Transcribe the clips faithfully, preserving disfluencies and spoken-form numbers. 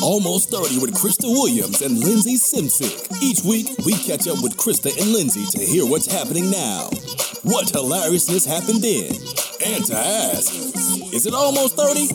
Almost thirty with Krista Williams and Lindsay Simsick. Each week, we catch up with Krista and Lindsay to hear what's happening now, what hilariousness happened then, and to ask, is it almost thirty?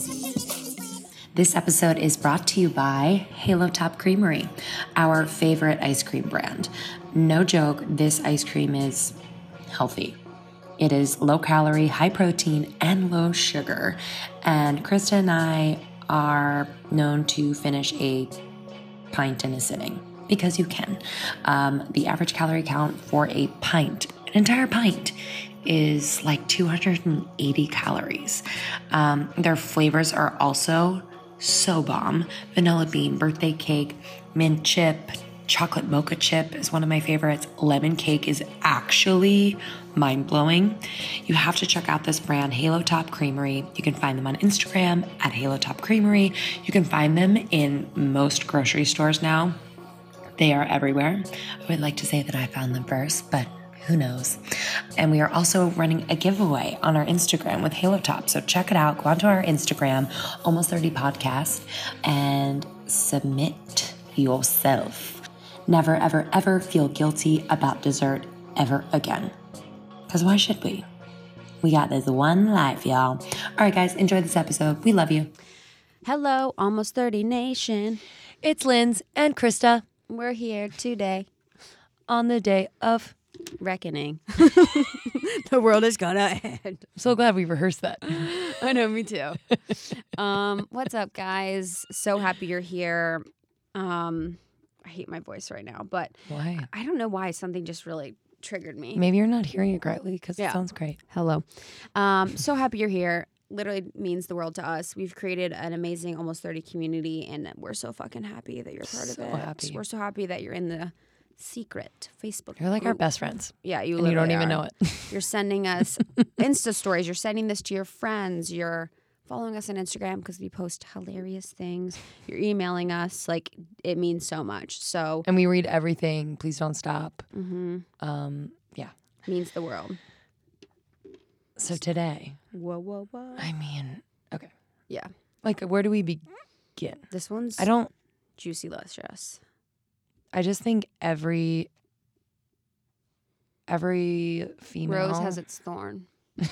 This episode is brought to you by Halo Top Creamery, our favorite ice cream brand. No joke, this ice cream is healthy. It is low calorie, high protein, and low sugar. And Krista and I are known to finish a pint in a sitting, because you can. Um, the average calorie count for a pint, an entire pint, is like two hundred eighty calories. Um, their flavors are also so bomb. Vanilla bean, birthday cake, mint chip, chocolate mocha chip is one of my favorites. Lemon cake is actually mind-blowing. You have to check out this brand, Halo Top Creamery. You can find them on Instagram at Halo Top Creamery. You can find them in most grocery stores now. They are everywhere. I would like to say that I found them first, but who knows? And we are also running a giveaway on our Instagram with Halo Top. So check it out. Go onto our Instagram, Almost thirty Podcast, and submit yourself. Never, ever, ever feel guilty about dessert ever again. Because why should we? We got this one life, y'all. All right, guys, enjoy this episode. We love you. Hello, Almost thirty Nation. It's Linz and Krista We're here today. on the day of. Reckoning. The world is gonna end. I'm so glad we rehearsed that. I know, me too. um, what's up, guys? So happy you're here. Um, I hate my voice right now, but Why? I don't know why something just really triggered me. Maybe you're not hearing it correctly because Yeah. it sounds great. Hello. Um, so happy you're here. Literally means the world to us. We've created an amazing Almost thirty community, and we're so fucking happy that you're part So of it. happy. We're so happy that you're in the secret Facebook You're like our group. best friends. Yeah, you And you don't literally even are. know it. You're sending us Insta stories. You're sending this to your friends. You're following us on Instagram because we post hilarious things. You're emailing us. Like, it means so much. So, And we read everything. Please don't stop. mm-hmm, Um, yeah. means the world. So today, Whoa, whoa, whoa. I mean, okay. Yeah. Like, where do we begin? This one's I don't, juicy luscious. I just think every, every female. Rose has its thorn.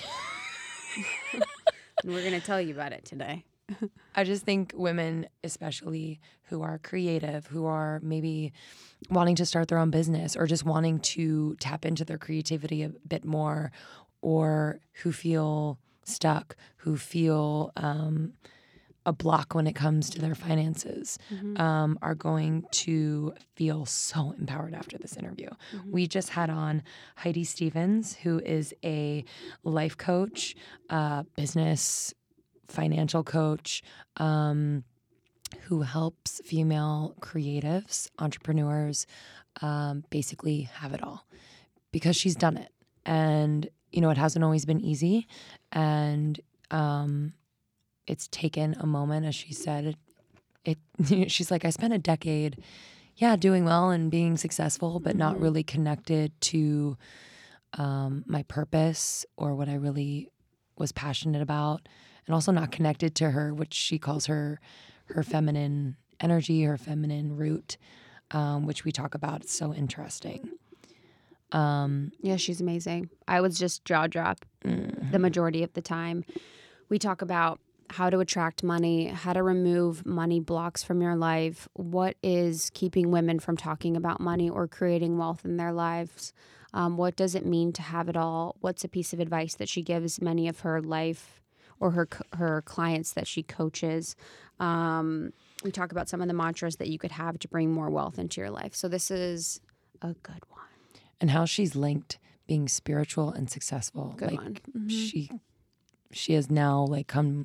And we're going to tell you about it today. I just think women, especially who are creative, who are maybe wanting to start their own business or just wanting to tap into their creativity a bit more, or who feel stuck, who feel um, a block when it comes to their finances, Mm-hmm. um, are going to feel so empowered after this interview. Mm-hmm. We just had on Heidi Stevens, who is a life coach, uh, business financial coach, um, who helps female creatives, entrepreneurs, um, basically have it all, because she's done it. And, you know, it hasn't always been easy. And um, it's taken a moment, as she said, it, it she's like, I spent a decade, yeah, doing well and being successful, but not really connected to um, my purpose or what I really was passionate about. And also not connected to her, which she calls her her feminine energy, her feminine root, um, which we talk about. It's so interesting. Um, Yeah, she's amazing. I was just jaw drop mm, the majority of the time. We talk about how to attract money, how to remove money blocks from your life, what is keeping women from talking about money or creating wealth in their lives, um, what does it mean to have it all, what's a piece of advice that she gives many of her life or her her clients that she coaches. Um, we talk about some of the mantras that you could have to bring more wealth into your life. So this is a good one. and how she's linked being spiritual and successful. Good like one. Mm-hmm. she she has now like come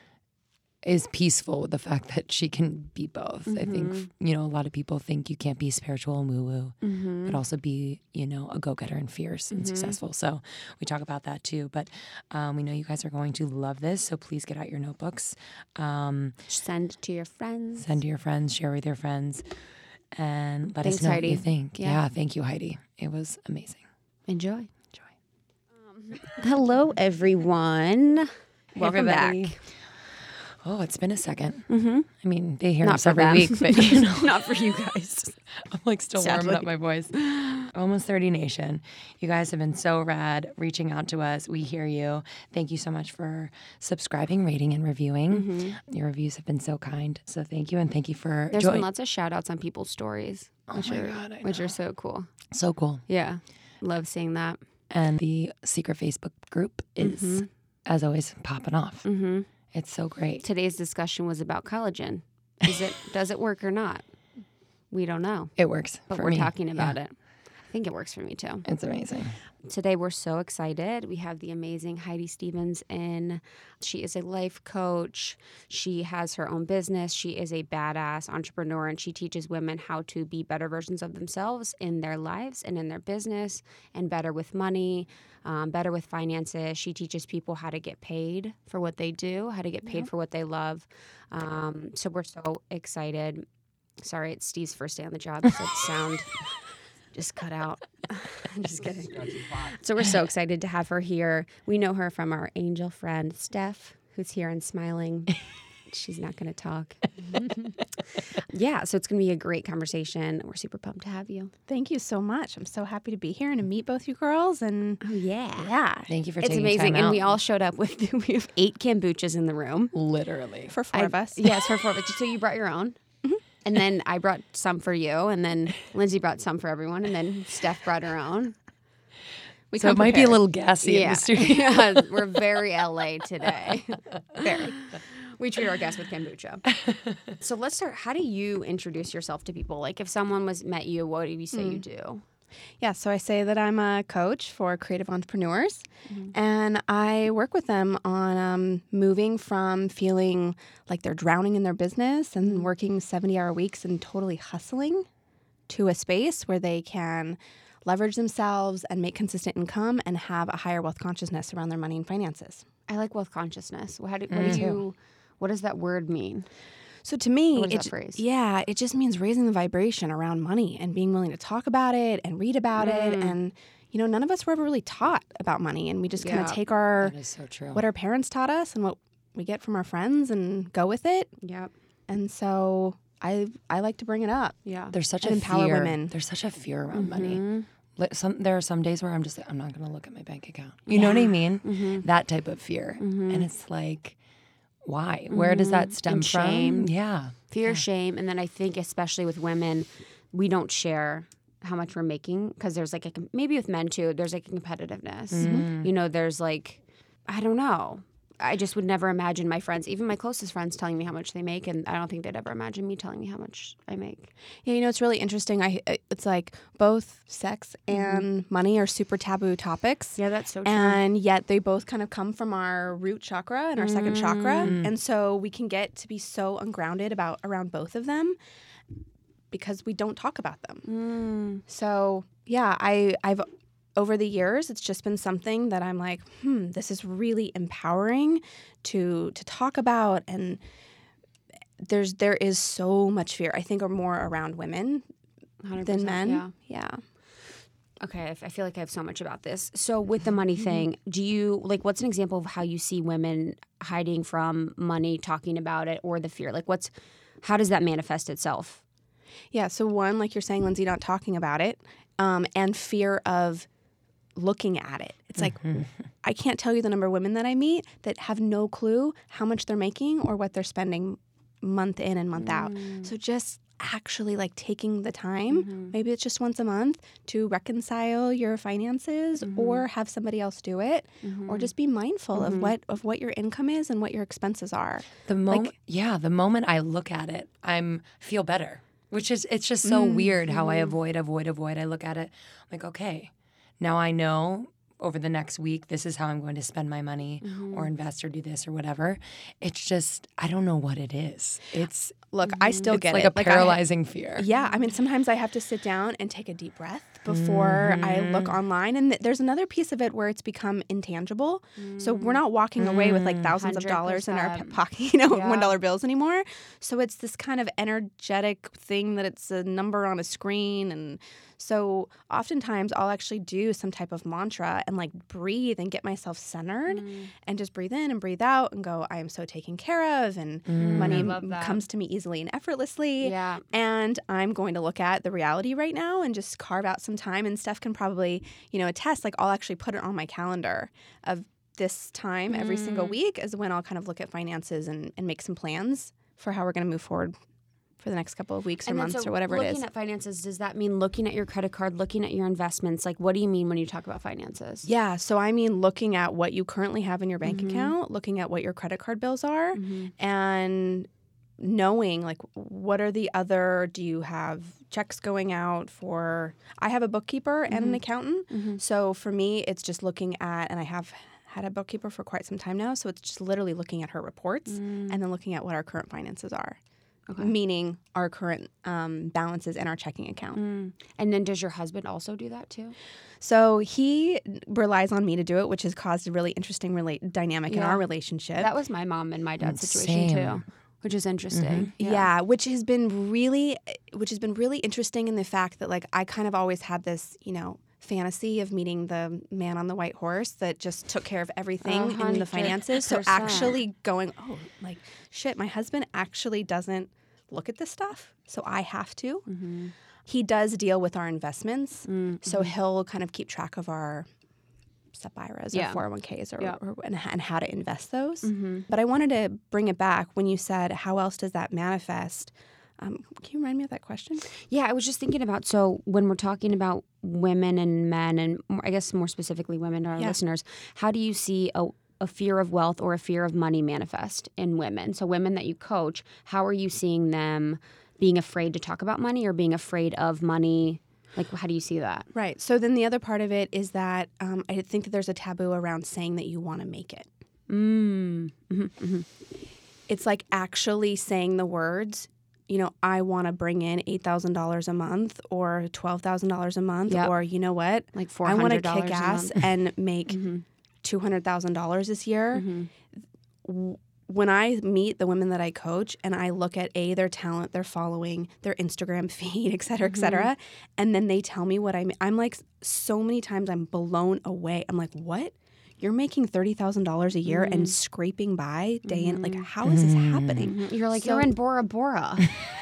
is peaceful with the fact that she can be both. Mm-hmm. I think, you know, a lot of people think you can't be spiritual and woo-woo, Mm-hmm. but also be, you know, a go-getter and fierce and Mhm. successful. So we talk about that too. But um, we know you guys are going to love this, so please get out your notebooks. Um, Send to your friends. send to your friends, share with your friends, and let Thanks, us know Heidi. what you think. Yeah. Yeah, thank you, Heidi. It was amazing. Enjoy. Enjoy. Hello, everyone. Welcome everybody. back. Oh, it's been a second. Mm-hmm. I mean, they hear Not us for every them. week, but you know, Not for you guys. I'm like still Sadly. warming up my voice. Almost thirty Nation. You guys have been so rad reaching out to us. We hear you. Thank you so much for subscribing, rating, and reviewing. Mm-hmm. Your reviews have been so kind. So thank you. And thank you for There's joy- been lots of shout outs on people's stories, Oh which, my are, God, I which know. are so cool. So cool. Yeah. Love seeing that. And the secret Facebook group is, Mhm. as always, popping off. Mm-hmm. It's so great. Today's discussion was about collagen. Is it does it work or not? We don't know, It works but for we're me. talking about Yeah. it. I think it works for me too. It's amazing. Today we're so excited. We have the amazing Heidi Stevens in. She is a life coach. She has her own business. She is a badass entrepreneur, and she teaches women how to be better versions of themselves in their lives and in their business, and better with money, um, better with finances. She teaches people how to get paid for what they do, how to get paid for what they love. Um, so we're so excited. Sorry, it's Steve's first day on the job, so the sound just cut out. I'm just kidding. So we're so excited to have her here. We know her from our angel friend, Steph, who's here and smiling. She's not going to talk. Yeah, so it's going to be a great conversation. We're super pumped to have you. Thank you so much. I'm so happy to be here and to meet both you girls. And Oh, yeah. yeah, Thank you for It's taking amazing. time And out. we all showed up with, we have eight kombuchas in the room. Literally. for four I- of us. Yes, for four of us. So you brought your own. And then I brought some for you. And then Lindsay brought some for everyone. And then Steph brought her own. We So come it might be a prepared. little gassy in Yeah. the studio. Yeah, we're very L A today. Very. We treat our guests with kombucha. So let's start. How do you introduce yourself to people? Like if someone was met you, what do you say you do? Yeah, so I say that I'm a coach for creative entrepreneurs, and I work with them on um, moving from feeling like they're drowning in their business and working seventy-hour weeks and totally hustling to a space where they can leverage themselves and make consistent income and have a higher wealth consciousness around their money and finances. I like wealth consciousness. How do, what do you? What does that word mean? So to me, What is it, that phrase? yeah, it just means raising the vibration around money and being willing to talk about it and read about it. And, you know, none of us were ever really taught about money. And we just kind Yeah. of take our, That is so true. what our parents taught us and what we get from our friends and go with it. Yep. And so I I like to bring it up. Yeah. There's such and a empower fear. women. There's such a fear around Mm-hmm. money. Like some, there are some days where I'm just like, I'm not going to look at my bank account. You know what I mean? Mm-hmm. That type of fear. And it's like, why? Where does that stem And from? shame. Yeah. Fear, shame, and then I think especially with women, we don't share how much we're making because there's like a com- maybe with men too. There's like a competitiveness. You know, there's like I don't know. I just would never imagine my friends, even my closest friends, telling me how much they make, and I don't think they'd ever imagine me telling me how much I make. Yeah, you know, it's really interesting. I It's like both sex and money are super taboo topics. Yeah, that's so true. And yet they both kind of come from our root chakra and our second chakra. And so we can get to be so ungrounded about around both of them because we don't talk about them. So yeah, I, I've over the years, it's just been something that I'm like, hmm, this is really empowering to to talk about. And there's there is so much fear, I think, are more around women one hundred than percent, men. Yeah. Yeah. Okay, I f- I feel like I have so much about this. So with the money thing, do you like what's an example of how you see women hiding from money, talking about it, or the fear? Like what's how does that manifest itself? Yeah. So one, like you're saying, Lindsay, not talking about it, um, and fear of looking at it. It's like I can't tell you the number of women that I meet that have no clue how much they're making or what they're spending month in and month out. So just actually like taking the time, maybe it's just once a month, to reconcile your finances or have somebody else do it, or just be mindful of what of what your income is and what your expenses are. The moment, yeah, the moment I look at it, I'm feel better. Which is, it's just so weird how I avoid, avoid, avoid. I look at it, I'm like, okay, now I know over the next week, this is how I'm going to spend my money or invest or do this or whatever. It's just, I don't know what it is. It's Look, I still it's get like it. a I- paralyzing fear. Yeah, I mean, sometimes I have to sit down and take a deep breath before I look online. And th- there's another piece of it where it's become intangible. So we're not walking away with like thousands of dollars in our one hundred percent. pocket, you know, Yeah. one dollar bills anymore. So it's this kind of energetic thing that it's a number on a screen. And So oftentimes I'll actually do some type of mantra and like breathe and get myself centered Mm. and just breathe in and breathe out and go, I am so taken care of, and money I love that. comes to me easily and effortlessly. Yeah. And I'm going to look at the reality right now and just carve out some time. And Steph can probably, you know, attest, like I'll actually put it on my calendar of this time every single week is when I'll kind of look at finances and, and make some plans for how we're going to move forward for the next couple of weeks or And then, months so or whatever it looking is. at finances, does that mean looking at your credit card, looking at your investments? Like, what do you mean when you talk about finances? Yeah, so I mean looking at what you currently have in your bank Mhm. account, looking at what your credit card bills are, Mhm. and knowing like what are the other, do you have checks going out for, I have a bookkeeper and an accountant. Mhm. So for me, it's just looking at, and I have had a bookkeeper for quite some time now, so it's just literally looking at her reports Mm. and then looking at what our current finances are, Okay. meaning our current um, balances in our checking account. Mm. And then does your husband also do that too? So he relies on me to do it, which has caused a really interesting relate dynamic in Yeah. our relationship. That was my mom and my dad's Mm, situation same. too, which is interesting. Yeah. which has been really, which has been really interesting in the fact that like I kind of always had this, you know, fantasy of meeting the man on the white horse that just took care of everything A in the hundred finances. So percent. actually going, oh, like shit, my husband actually doesn't look at this stuff, so I have to. Mm-hmm. He does deal with our investments, Mm-hmm. so he'll kind of keep track of our S E P I R As Yeah. or four oh one Ks or, Yeah. or and, and how to invest those. Mm-hmm. But I wanted to bring it back when you said, how else does that manifest? Um, can you remind me of that question? Yeah, I was just thinking about, so when we're talking about women and men, and more, I guess more specifically women to our Yeah. listeners, how do you see a, a fear of wealth or a fear of money manifest in women? So women that you coach, how are you seeing them being afraid to talk about money or being afraid of money? Like, how do you see that? Right. So then the other part of it is that um, I think that there's a taboo around saying that you want to make it. Mm. Mm-hmm. It's like actually saying the words, you know, I want to bring in eight thousand dollars a month or twelve thousand dollars a month, Yep. or you know what? Like four I want hundred to dollars kick a ass month. and make Mm-hmm. two hundred thousand dollars this year. Mm-hmm. W- When I meet the women that I coach and I look at A, their talent, their following, their Instagram feed, et cetera, et cetera, and then they tell me what I'm, I'm like, so many times I'm blown away. I'm like, what? You're making thirty thousand dollars a year and scraping by day in? Like, how is this happening? You're like, So- you're in Bora Bora.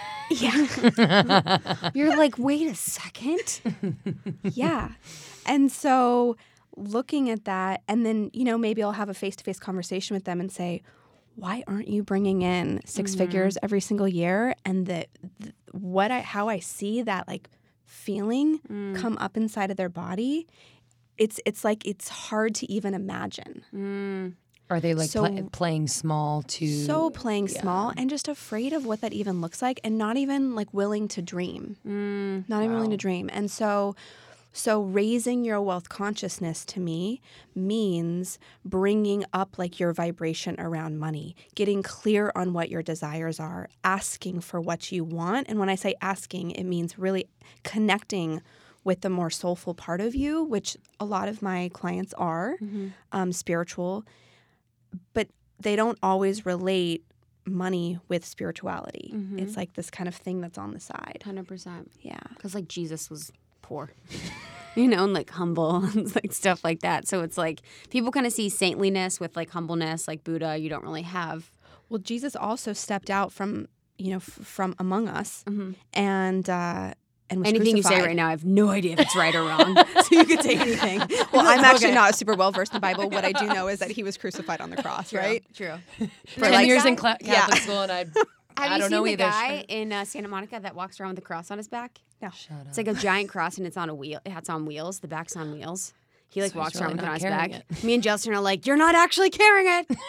Yeah. You're like, wait a second. Yeah. And so looking at that, and then, you know, maybe I'll have a face-to-face conversation with them and say, why aren't you bringing in six figures every single year? And the, the what I how I see that like feeling come up inside of their body, it's it's like it's hard to even imagine. Mm. Are they like So- pla- playing small to So playing small and just afraid of what that even looks like, and not even like willing to dream. Mm. Not even willing to dream. And so so raising your wealth consciousness to me means bringing up like your vibration around money, getting clear on what your desires are, asking for what you want. And when I say asking, it means really connecting with the more soulful part of you, which a lot of my clients are, um, spiritual, but they don't always relate money with spirituality. It's like this kind of thing that's on the side. one hundred percent. Yeah. Because, like, Jesus was poor, you know, and, like, humble and, like, stuff like that. So it's, like, people kind of see saintliness with, like, humbleness, like Buddha. You don't really have. Well, Jesus also stepped out from, you know, f- from among us and uh, and was Anything you say crucified. right now, I have no idea if it's right or wrong. So you could say anything. Well, I'm actually Okay. not super well versed in the Bible. What I do know is that he was crucified on the cross, right? True. For ten like years that? in cla- Yeah. Catholic school, and I, Have I you don't seen know the either. guy in uh, Santa Monica that walks around with a cross on his back? No. Shut up. It's like a giant cross, and it's on a wheel. It's on wheels. The back's on wheels. He like So he's walks really around with it not on his carrying back. it. Me and Justin are like, "You're not actually carrying it."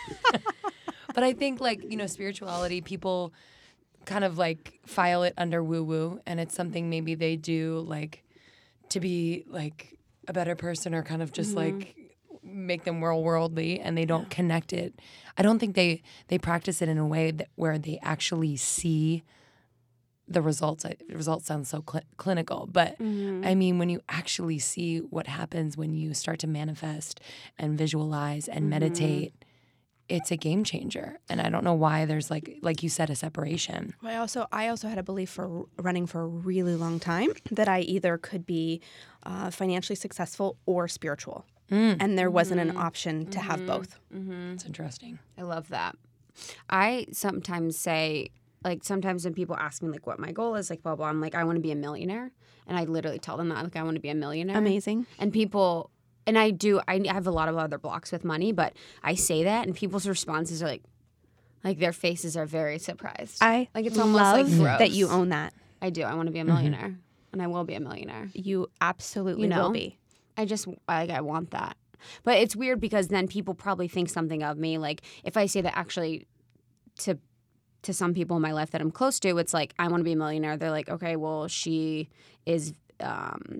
But I think, like, you know, spirituality, people kind of like file it under woo woo, and it's something maybe they do like to be like a better person or kind of just like make them more worldly, and they don't connect it. I don't think they they practice it in a way that where they actually see the results. I, the results sound so cl- clinical, but I mean, when you actually see what happens when you start to manifest and visualize and meditate, it's a game changer. And I don't know why there's like, like you said, a separation. I also I also had a belief for running for a really long time that I either could be uh, financially successful or spiritual, Mm. and there wasn't an option to have both. It's interesting. I love that. I sometimes say, like, sometimes when people ask me, like, what my goal is, like, blah, blah, I'm like, I want to be a millionaire. And I literally tell them that, like, I want to be a millionaire. Amazing. And people, and I do, I have a lot of other blocks with money, but I say that, and people's responses are like, like, their faces are very surprised. I like, it's almost love like gross. that you own that. I do. I want to be a millionaire, and I will be a millionaire. You absolutely You know? will be. I just like I want that. But it's weird because then people probably think something of me. Like if I say that actually to to some people in my life that I'm close to, it's like I want to be a millionaire. They're like, okay, well, she is um,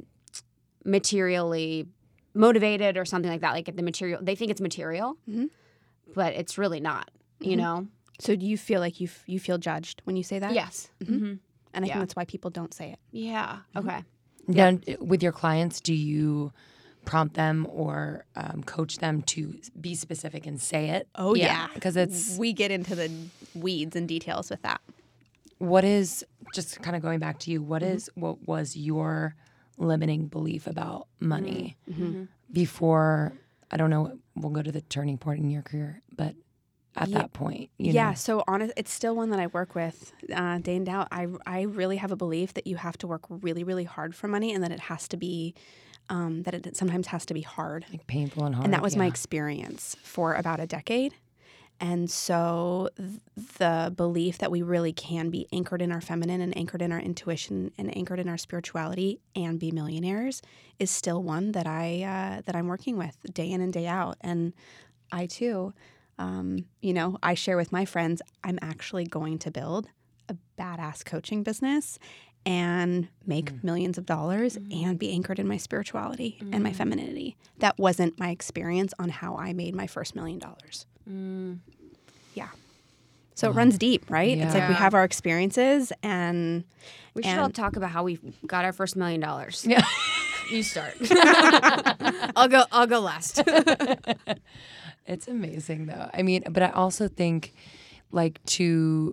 materially motivated or something like that. Like the material, they think it's material, Mm-hmm. but it's really not. You Mhm. know? So do you feel like you f- you feel judged when you say that? Yes. Mhm. Mm-hmm. And I Yeah. think that's why people don't say it. Yeah. Okay. Now, with your clients, do you prompt them or um, coach them to be specific and say it? Oh yeah, Because it's, we get into the weeds and details with that. what is, just kind of going back to you, what Mm-hmm. is, what was your limiting belief about money Mm-hmm. before, I don't know, we'll go to the turning point in your career, but at Yeah. that point, you yeah, know? so honest, it's still one that I work with uh, day in out. I I really have a belief that you have to work really really hard for money, and that it has to be um, that it sometimes has to be hard. Like painful and hard. And that was my yeah. experience for about a decade. And so th- the belief that we really can be anchored in our feminine and anchored in our intuition and anchored in our spirituality and be millionaires is still one that I uh, that I'm working with day in and day out. And I too, um, you know, I share with my friends, I'm actually going to build a badass coaching business and make millions of dollars and be anchored in my spirituality and my femininity. That wasn't my experience on how I made my first million dollars. Yeah. So it runs deep, right? It's like we Yeah. have our experiences and We should And- all talk about how we got our first million dollars. Yeah. You start. I'll go. I'll go last. It's amazing though. I mean, but I also think like to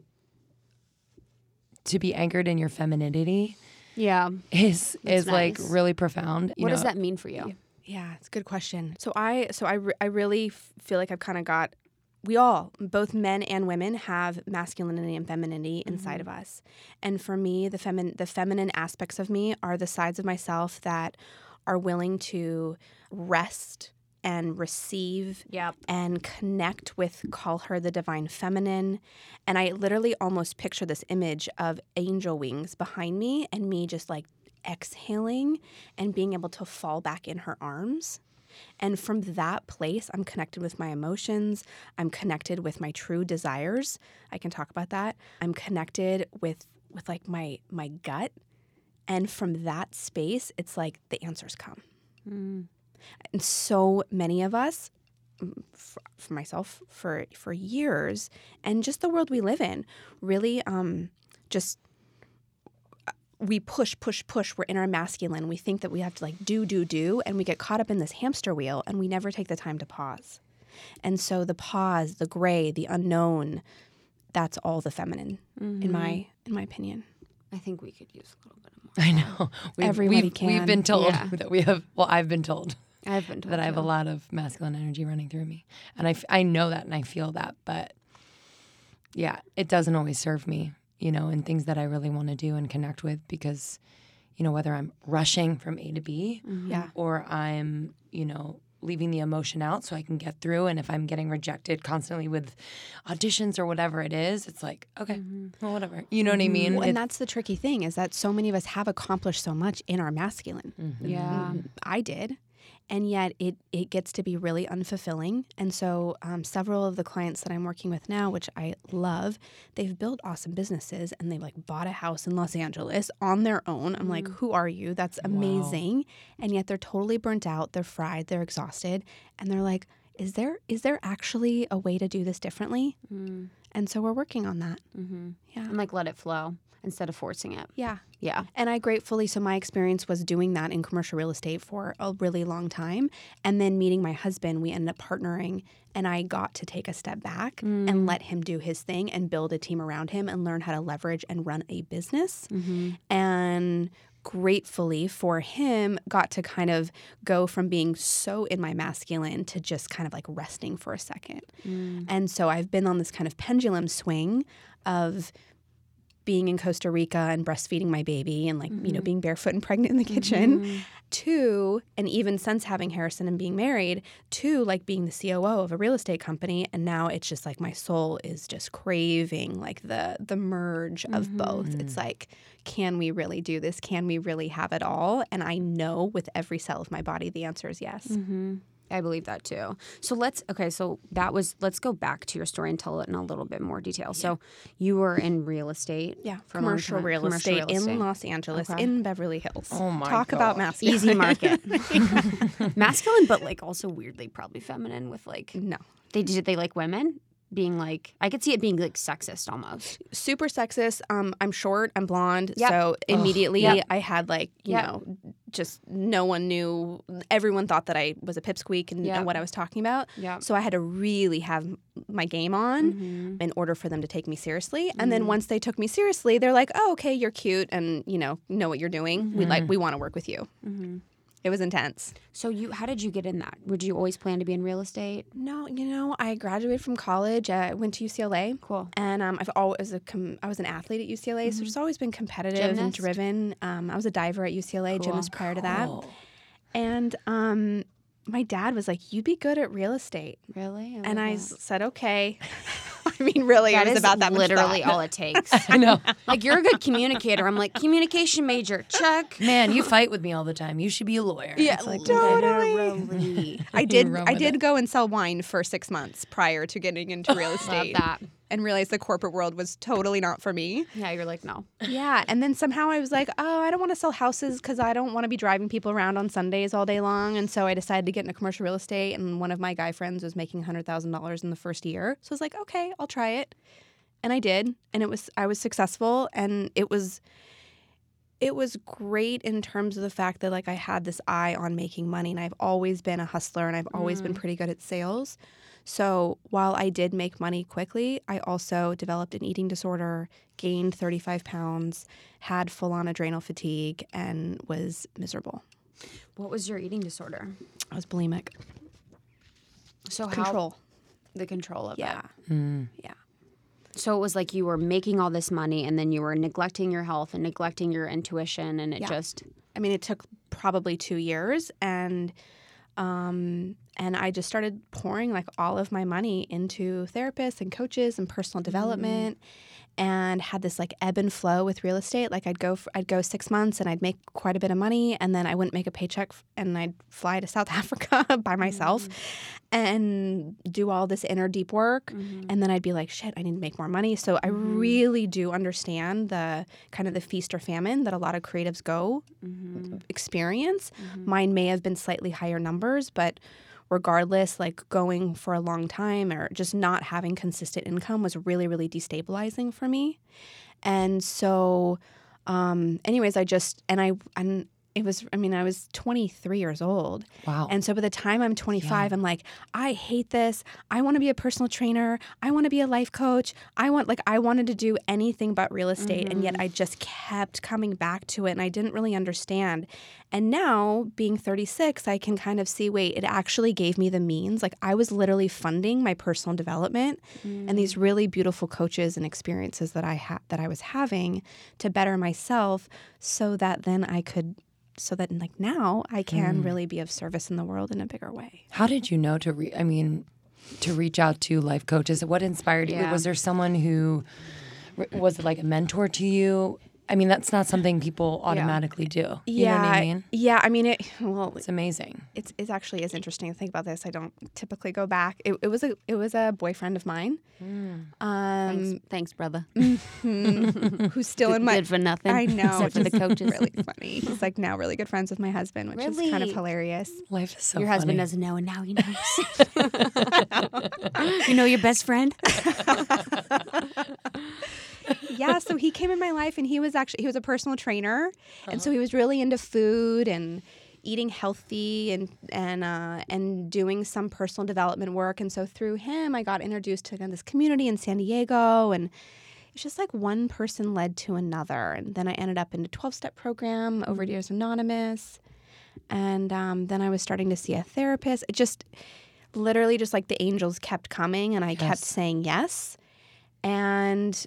to be anchored in your femininity Yeah. is is like nice. really profound. You What know, does that mean for you? yeah, it's a good question. So I so I, re- I really f- feel like I've kind of got we all, both men and women, have masculinity and femininity inside of us. And for me, the femin- the feminine aspects of me are the sides of myself that are willing to rest and receive Yep. and connect with, call her the divine feminine. And I literally almost picture this image of angel wings behind me and me just like exhaling and being able to fall back in her arms. And from that place, I'm connected with my emotions. I'm connected with my true desires. I can talk about that. I'm connected with with like my my gut. And from that space, it's like the answers come. And so many of us, for, for myself, for for years, and just the world we live in, really um, just we push, push, push. We're in our masculine. We think that we have to like do, do, do, and we get caught up in this hamster wheel, and we never take the time to pause. And so the pause, the gray, the unknown, that's all the feminine, in my in my opinion. I think we could use a little bit more. I know. We've, Everybody we've, can. We've been told Yeah. that we have, well, I've been told I've been told that I have a to. lot of masculine energy running through me. And I, f- I know that and I feel that. But yeah, it doesn't always serve me, you know, in things that I really want to do and connect with because, you know, whether I'm rushing from A to B Yeah. or I'm, you know, leaving the emotion out so I can get through. And if I'm getting rejected constantly with auditions or whatever it is, it's like, okay, well, whatever. You know what I mean? Well, and It- that's the tricky thing is that so many of us have accomplished so much in our masculine. Yeah. I did. And yet it, it gets to be really unfulfilling. And so um, several of the clients that I'm working with now, which I love, they've built awesome businesses and they've like bought a house in Los Angeles on their own. I'm like, who are you? That's amazing. And yet they're totally burnt out. They're fried. They're exhausted. And they're like, is there is there actually a way to do this differently? And so we're working on that. Yeah. And like let it flow. instead of forcing it. Yeah. Yeah. And I gratefully, so my experience was doing that in commercial real estate for a really long time. And then meeting my husband, we ended up partnering, and I got to take a step back Mm. and let him do his thing and build a team around him and learn how to leverage and run a business. Mm-hmm. And gratefully for him, got to kind of go from being so in my masculine to just kind of like resting for a second. Mm. And so I've been on this kind of pendulum swing of being in Costa Rica and breastfeeding my baby and like, Mm-hmm. you know, being barefoot and pregnant in the kitchen, to, and even since having Harrison and being married, to like being the C O O of a real estate company. And now it's just like my soul is just craving like the the merge of Mm-hmm. both. It's like, can we really do this? Can we really have it all? And I know with every cell of my body, the answer is yes. Mm-hmm. I believe that too. So let's, okay, so that was, let's go back to your story and tell it in a little bit more detail. So you were in real estate. Yeah, for a long commercial time. real, Commercial estate real estate in Los Angeles, Okay. in Beverly Hills. Oh my Talk about gosh. masculine. Easy market. Masculine, but like also weirdly probably feminine with like, No. they did they like women? Being like, I could see it being like sexist almost. Super sexist. Um, I'm short. I'm blonde. Yep. So immediately Yep. I had like, you Yep. know, just no one knew. Everyone thought that I was a pipsqueak and, Yep. and what I was talking about. Yeah. So I had to really have my game on Mm-hmm. in order for them to take me seriously. And then once they took me seriously, they're like, oh, okay, you're cute and, you know, know what you're doing. We like, we want to work with you. Mm-hmm. It was intense. So you, how did you get in that? Would you always plan to be in real estate? No, you know, I graduated from college. I went to U C L A. Cool. And um, I've always a com- I was an athlete at U C L A, so just always been competitive and Gymnast? driven. Um, I was a diver at U C L A, Cool. gymnast prior to that. And um, my dad was like, "You'd be good at real estate," Really? and I love s- said, "Okay." I mean, really, that. it was That is about that much literally thought. all it takes. I know. Like, you're a good communicator. I'm like, communication major, check. Man, you fight with me all the time. You should be a lawyer. Yeah, It's like, totally. I did. Run I with did it. go and sell wine for six months prior to getting into real Love estate, that. and realized the corporate world was totally not for me. Yeah, you're like, no. Yeah, and then somehow I was like, oh, I don't want to sell houses because I don't want to be driving people around on Sundays all day long. And so I decided to get into commercial real estate, and one of my guy friends was making one hundred thousand dollars in the first year. So I was like, okay, I'll try it. And I did, and it was I was successful, and it was it was great in terms of the fact that like I had this eye on making money, and I've always been a hustler, and I've always been pretty good at sales. So while I did make money quickly, I also developed an eating disorder, gained thirty-five pounds, had full-on adrenal fatigue, and was miserable. What was your eating disorder? I was bulimic. So how Control. the control of Yeah. it. Yeah. So it was like you were making all this money and then you were neglecting your health and neglecting your intuition, and it Yeah. just I mean, it took probably two years, and um, and I just started pouring like all of my money into therapists and coaches and personal development, and had this like ebb and flow with real estate. Like I'd go, f I'd go six months and I'd make quite a bit of money, and then I wouldn't make a paycheck, f and I'd fly to South Africa by myself, and do all this inner deep work, and then I'd be like, shit, I need to make more money. So I really do understand the kind of the feast or famine that a lot of creatives go experience. Mine may have been slightly higher numbers, but regardless, like going for a long time or just not having consistent income was really, really destabilizing for me. And so, um, anyways, I just, and I, and it was, I mean, I was twenty-three years old. Wow. And so by the time I'm twenty-five, I'm like, I hate this. I want to be a personal trainer. I want to be a life coach. I want, like, I wanted to do anything but real estate. And yet I just kept coming back to it, and I didn't really understand. And now, being thirty-six, I can kind of see, wait, it actually gave me the means. Like, I was literally funding my personal development and these really beautiful coaches and experiences that I had, that I was having to better myself, so that then I could, so that like now I can really be of service in the world in a bigger way. How did you know to re- I mean, to reach out to life coaches? What inspired you? Yeah. Was there someone who was it like a mentor to you? I mean, that's not something people automatically do. You yeah, know what I mean? yeah. I mean, it. Well, It's amazing. it's it actually is interesting to think about this. I don't typically go back. It, it was a it was a boyfriend of mine, um, thanks, thanks, brother. who's still in my. Good for nothing. I know, except for the just coaches. really funny. He's like now really good friends with my husband, which is kind of Really? hilarious. Life is so Your funny. husband doesn't know, and now he knows. You know your best friend? Yeah, so he came in my life, and he was actually he was a personal trainer, and so he was really into food and eating healthy and and uh, and doing some personal development work. And so through him, I got introduced to kind of this community in San Diego, and it's just like one person led to another. And then I ended up in a twelve-step program, Overeaters Anonymous, and um, then I was starting to see a therapist. It just literally just like the angels kept coming, and I Yes. kept saying yes. And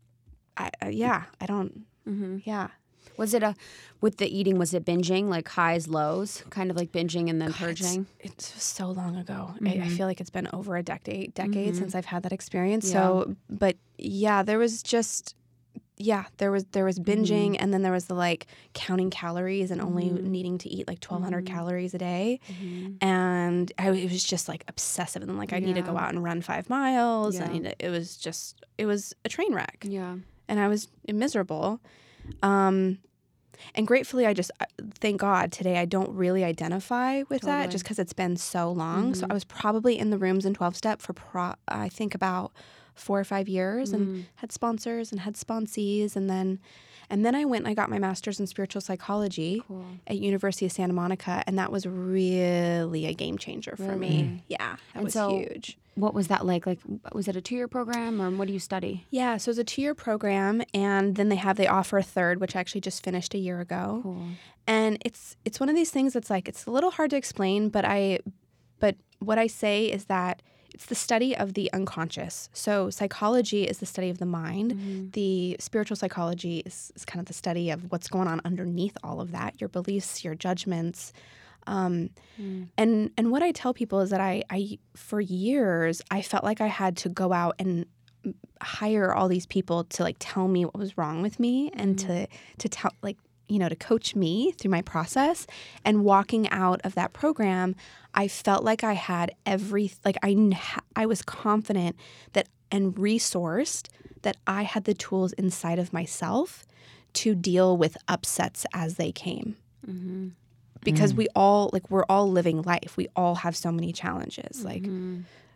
I, uh, yeah, I don't, Mm-hmm. yeah. Was it a, with the eating, was it binging, like highs, lows, kind of like binging and then God, purging? It's, it's so long ago. I, I Mhm. feel like it's been over a decade, decade Mhm. since I've had that experience. Yeah. So, but yeah, there was just, yeah, there was there was binging, and then there was the like counting calories and only Mhm. needing to eat like twelve hundred Mhm. calories a day, Mm-hmm. and I it was just like obsessive. And then like I need to go Yeah. out and run five miles. I Yeah. need to, it was just it was a train wreck, Yeah. and I was miserable. Um, And gratefully, I just, uh, thank God, today I don't really identify with that Totally. just because it's been so long. So Mhm. I was probably in the rooms in twelve-step for, pro- I think, about four or five years and Mm. had sponsors and had sponsees. And then and then I went and I got my master's in spiritual psychology Cool. at University of Santa Monica. And that was really a game changer for me. Really? Yeah, that And was so- huge. What was that like? Like, was it a two-year program, or what do you study? Yeah, so it's a two-year program. And then they have, they offer a third, which I actually just finished a year ago. Cool. And it's it's one of these things that's like it's a little hard to explain, but I but what I say is that it's the study of the unconscious. So psychology is the study of the mind. Mm-hmm. The spiritual psychology is, is kind of the study of what's going on underneath all of that, your beliefs, your judgments. Um, Mm. and and what I tell people is that I, I for years I felt like I had to go out and hire all these people to like tell me what was wrong with me and to to tell like you know to coach me through my process. And walking out of that program, I felt like I had every like I kn- I was confident that and resourced that I had the tools inside of myself to deal with upsets as they came. Mm-hmm. Because we all like we're all living life. We all have so many challenges. Like Mm-hmm.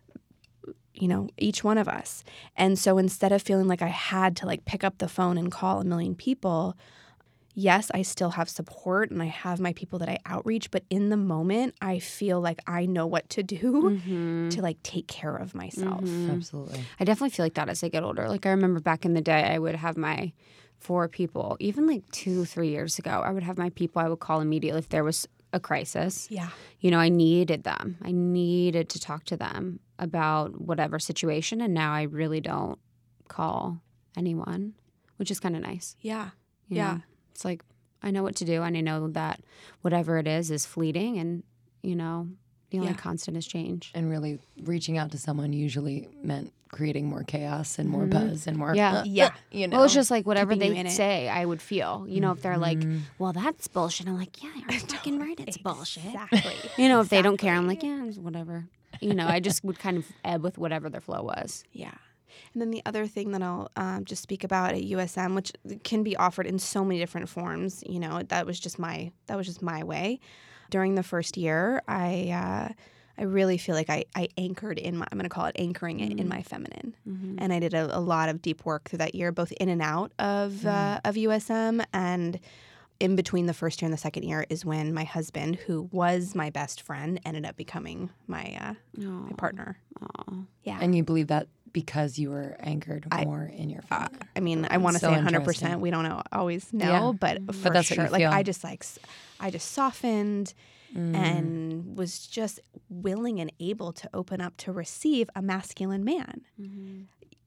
you know, each one of us. And so instead of feeling like I had to like pick up the phone and call a million people, yes, I still have support and I have my people that I outreach, but in the moment, I feel like I know what to do Mm-hmm. to like take care of myself. Mhm. Absolutely. I definitely feel like that as I get older. Like I remember back in the day, I would have my four people, even like two, three years ago, I would have my people I would call immediately if there was a crisis. Yeah. You know, I needed them. I needed to talk to them about whatever situation. And now I really don't call anyone, which is kind of nice. Yeah. you Yeah. know? It's like, I know what to do. And I know that whatever it is is fleeting. And, you know, the only Yeah. constant is change. And really reaching out to someone usually meant creating more chaos and more buzz and more, Mm-hmm. Yeah. uh, Yeah. uh, you know. Well, it's just like whatever Keeping you they in it. say, I would feel. You know, if they're like, Mhm. well, that's bullshit. I'm like, yeah, you're fucking right. It's bullshit. Exactly. You know, if they don't care, I'm like, yeah, it's whatever. You know, I just would kind of ebb with whatever their flow was. Yeah. And then the other thing that I'll um, just speak about at U S M, which can be offered in so many different forms, you know, that was just my that was just my way. During the first year, I uh, I really feel like I, I anchored in my I'm going to call it anchoring it in my feminine, Mm-hmm. and I did a, a lot of deep work through that year, both in and out of uh, of U S M. And in between the first year and the second year is when my husband, who was my best friend, ended up becoming my uh, my partner. Yeah. And you believe that because you were anchored I- more in your Uh, feminine. I mean, I want to So say one hundred interesting. percent. We don't know, always know, Yeah. but for that's what sure, you like feel. I just like, s- I just softened Mm. and was just willing and able to open up to receive a masculine man. Mm-hmm.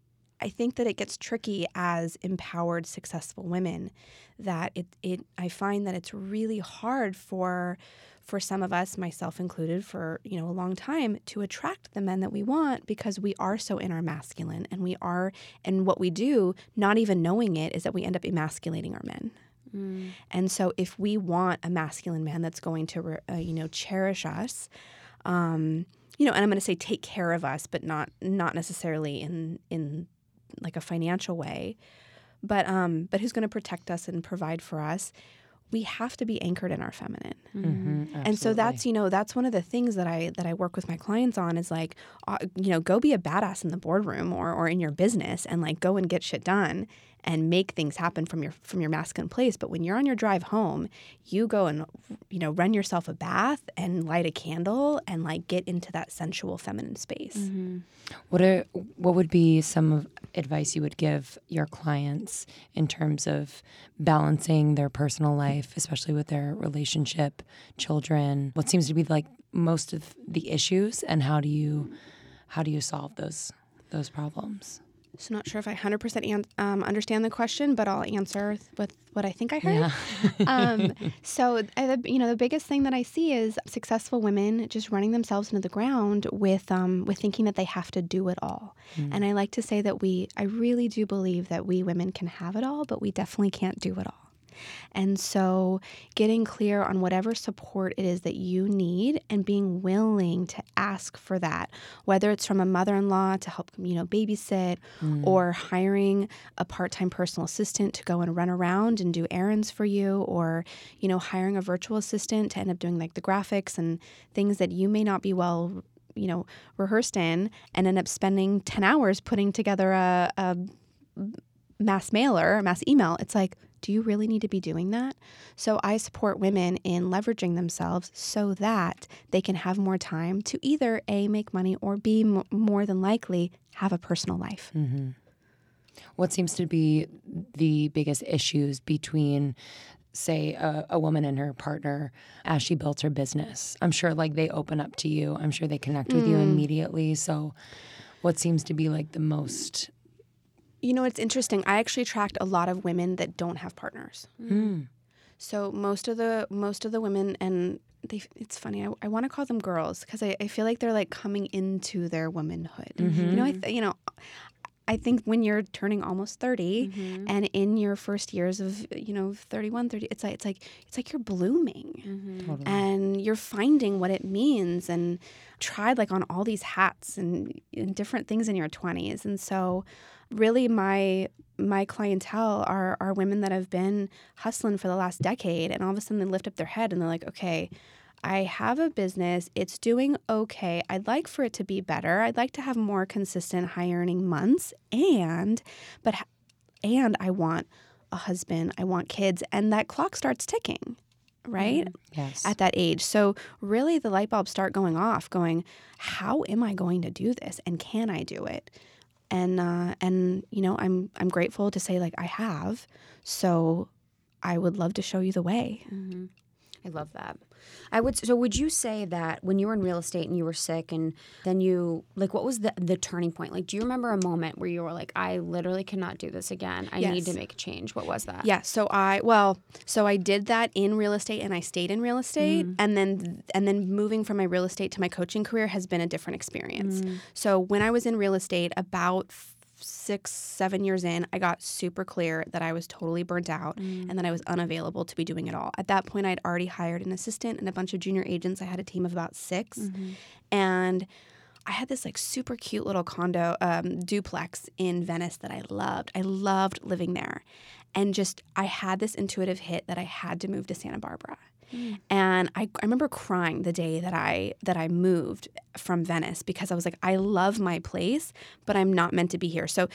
I think that it gets tricky as empowered, successful women. That it, it, I find that it's really hard for, for some of us, myself included, for you know a long time to attract the men that we want because we are so in our masculine, and we are, and what we do, not even knowing it, is that we end up emasculating our men. Mm. And so, if we want a masculine man that's going to, re- uh, you know, cherish us, um, you know, and I'm going to say take care of us, but not not necessarily in in like a financial way, but um, but who's going to protect us and provide for us, we have to be anchored in our feminine. Mm-hmm, and so that's, you know, that's one of the things that I that I work with my clients on is like, uh, you know, go be a badass in the boardroom or or in your business and like go and get shit done and make things happen from your from your masculine place. But when you're on your drive home, you go and, you know, run yourself a bath and light a candle and like get into that sensual feminine space. Mm-hmm. What are what would be some of advice you would give your clients in terms of balancing their personal life, especially with their relationship, children? What seems to be like most of the issues, and how do you how do you solve those those problems? So not sure if I one hundred percent an- um, understand the question, but I'll answer with what I think I heard. Yeah. um, so, uh, the, you know, the biggest thing that I see is successful women just running themselves into the ground with um, with thinking that they have to do it all. Mm. And I like to say that we, I really do believe that we women can have it all, but we definitely can't do it all. And so getting clear on whatever support it is that you need and being willing to ask for that, whether it's from a mother-in-law to help, you know, babysit mm. or hiring a part-time personal assistant to go and run around and do errands for you, or, you know, hiring a virtual assistant to end up doing like the graphics and things that you may not be well, you know, rehearsed in, and end up spending ten hours putting together a, a mass mailer, a mass email. It's like, do you really need to be doing that? So I support women in leveraging themselves so that they can have more time to either A, make money, or B, m- more than likely have a personal life. Mm-hmm. What seems to be the biggest issues between, say, a, a woman and her partner as she builds her business? I'm sure like they open up to you. I'm sure they connect with mm. you immediately. So what seems to be like the most... You know, it's interesting. I actually attract a lot of women that don't have partners. Mm. So most of the most of the women, and they, it's funny, I, I want to call them girls because I, I feel like they're like coming into their womanhood. Mm-hmm. You know, I th- you know, I think when you're turning almost thirty mm-hmm. and in your first years of, you know, thirty-one, thirty, it's like it's like it's like you're blooming mm-hmm. Totally. And you're finding what it means and tried like on all these hats and, and different things in your twenties. And so really my my clientele are are women that have been hustling for the last decade, and all of a sudden they lift up their head and they're like, okay, I have a business. It's doing okay. I'd like for it to be better. I'd like to have more consistent high earning months, and but and I want a husband. I want kids, and that clock starts ticking, right? Mm, yes. At that age. So really the light bulbs start going off, going, how am I going to do this? And can I do it? And uh, and you know, I'm I'm grateful to say like I have. So I would love to show you the way. Mm-hmm. I love that. I would. So would you say that when you were in real estate and you were sick, and then you like, what was the the turning point? Like, do you remember a moment where you were like, I literally cannot do this again. I yes. need to make a change. What was that? Yeah. So I well, so I did that in real estate, and I stayed in real estate, mm. and then and then moving from my real estate to my coaching career has been a different experience. Mm. So when I was in real estate, about six, seven years in, I got super clear that I was totally burnt out mm. and that I was unavailable to be doing it all. At that point, I'd already hired an assistant and a bunch of junior agents. I had a team of about six. Mm-hmm. And I had this like super cute little condo um, duplex in Venice that I loved. I loved living there. And just, I had this intuitive hit that I had to move to Santa Barbara. Mm. And I, I remember crying the day that I that I moved from Venice because I was like, I love my place, but I'm not meant to be here. So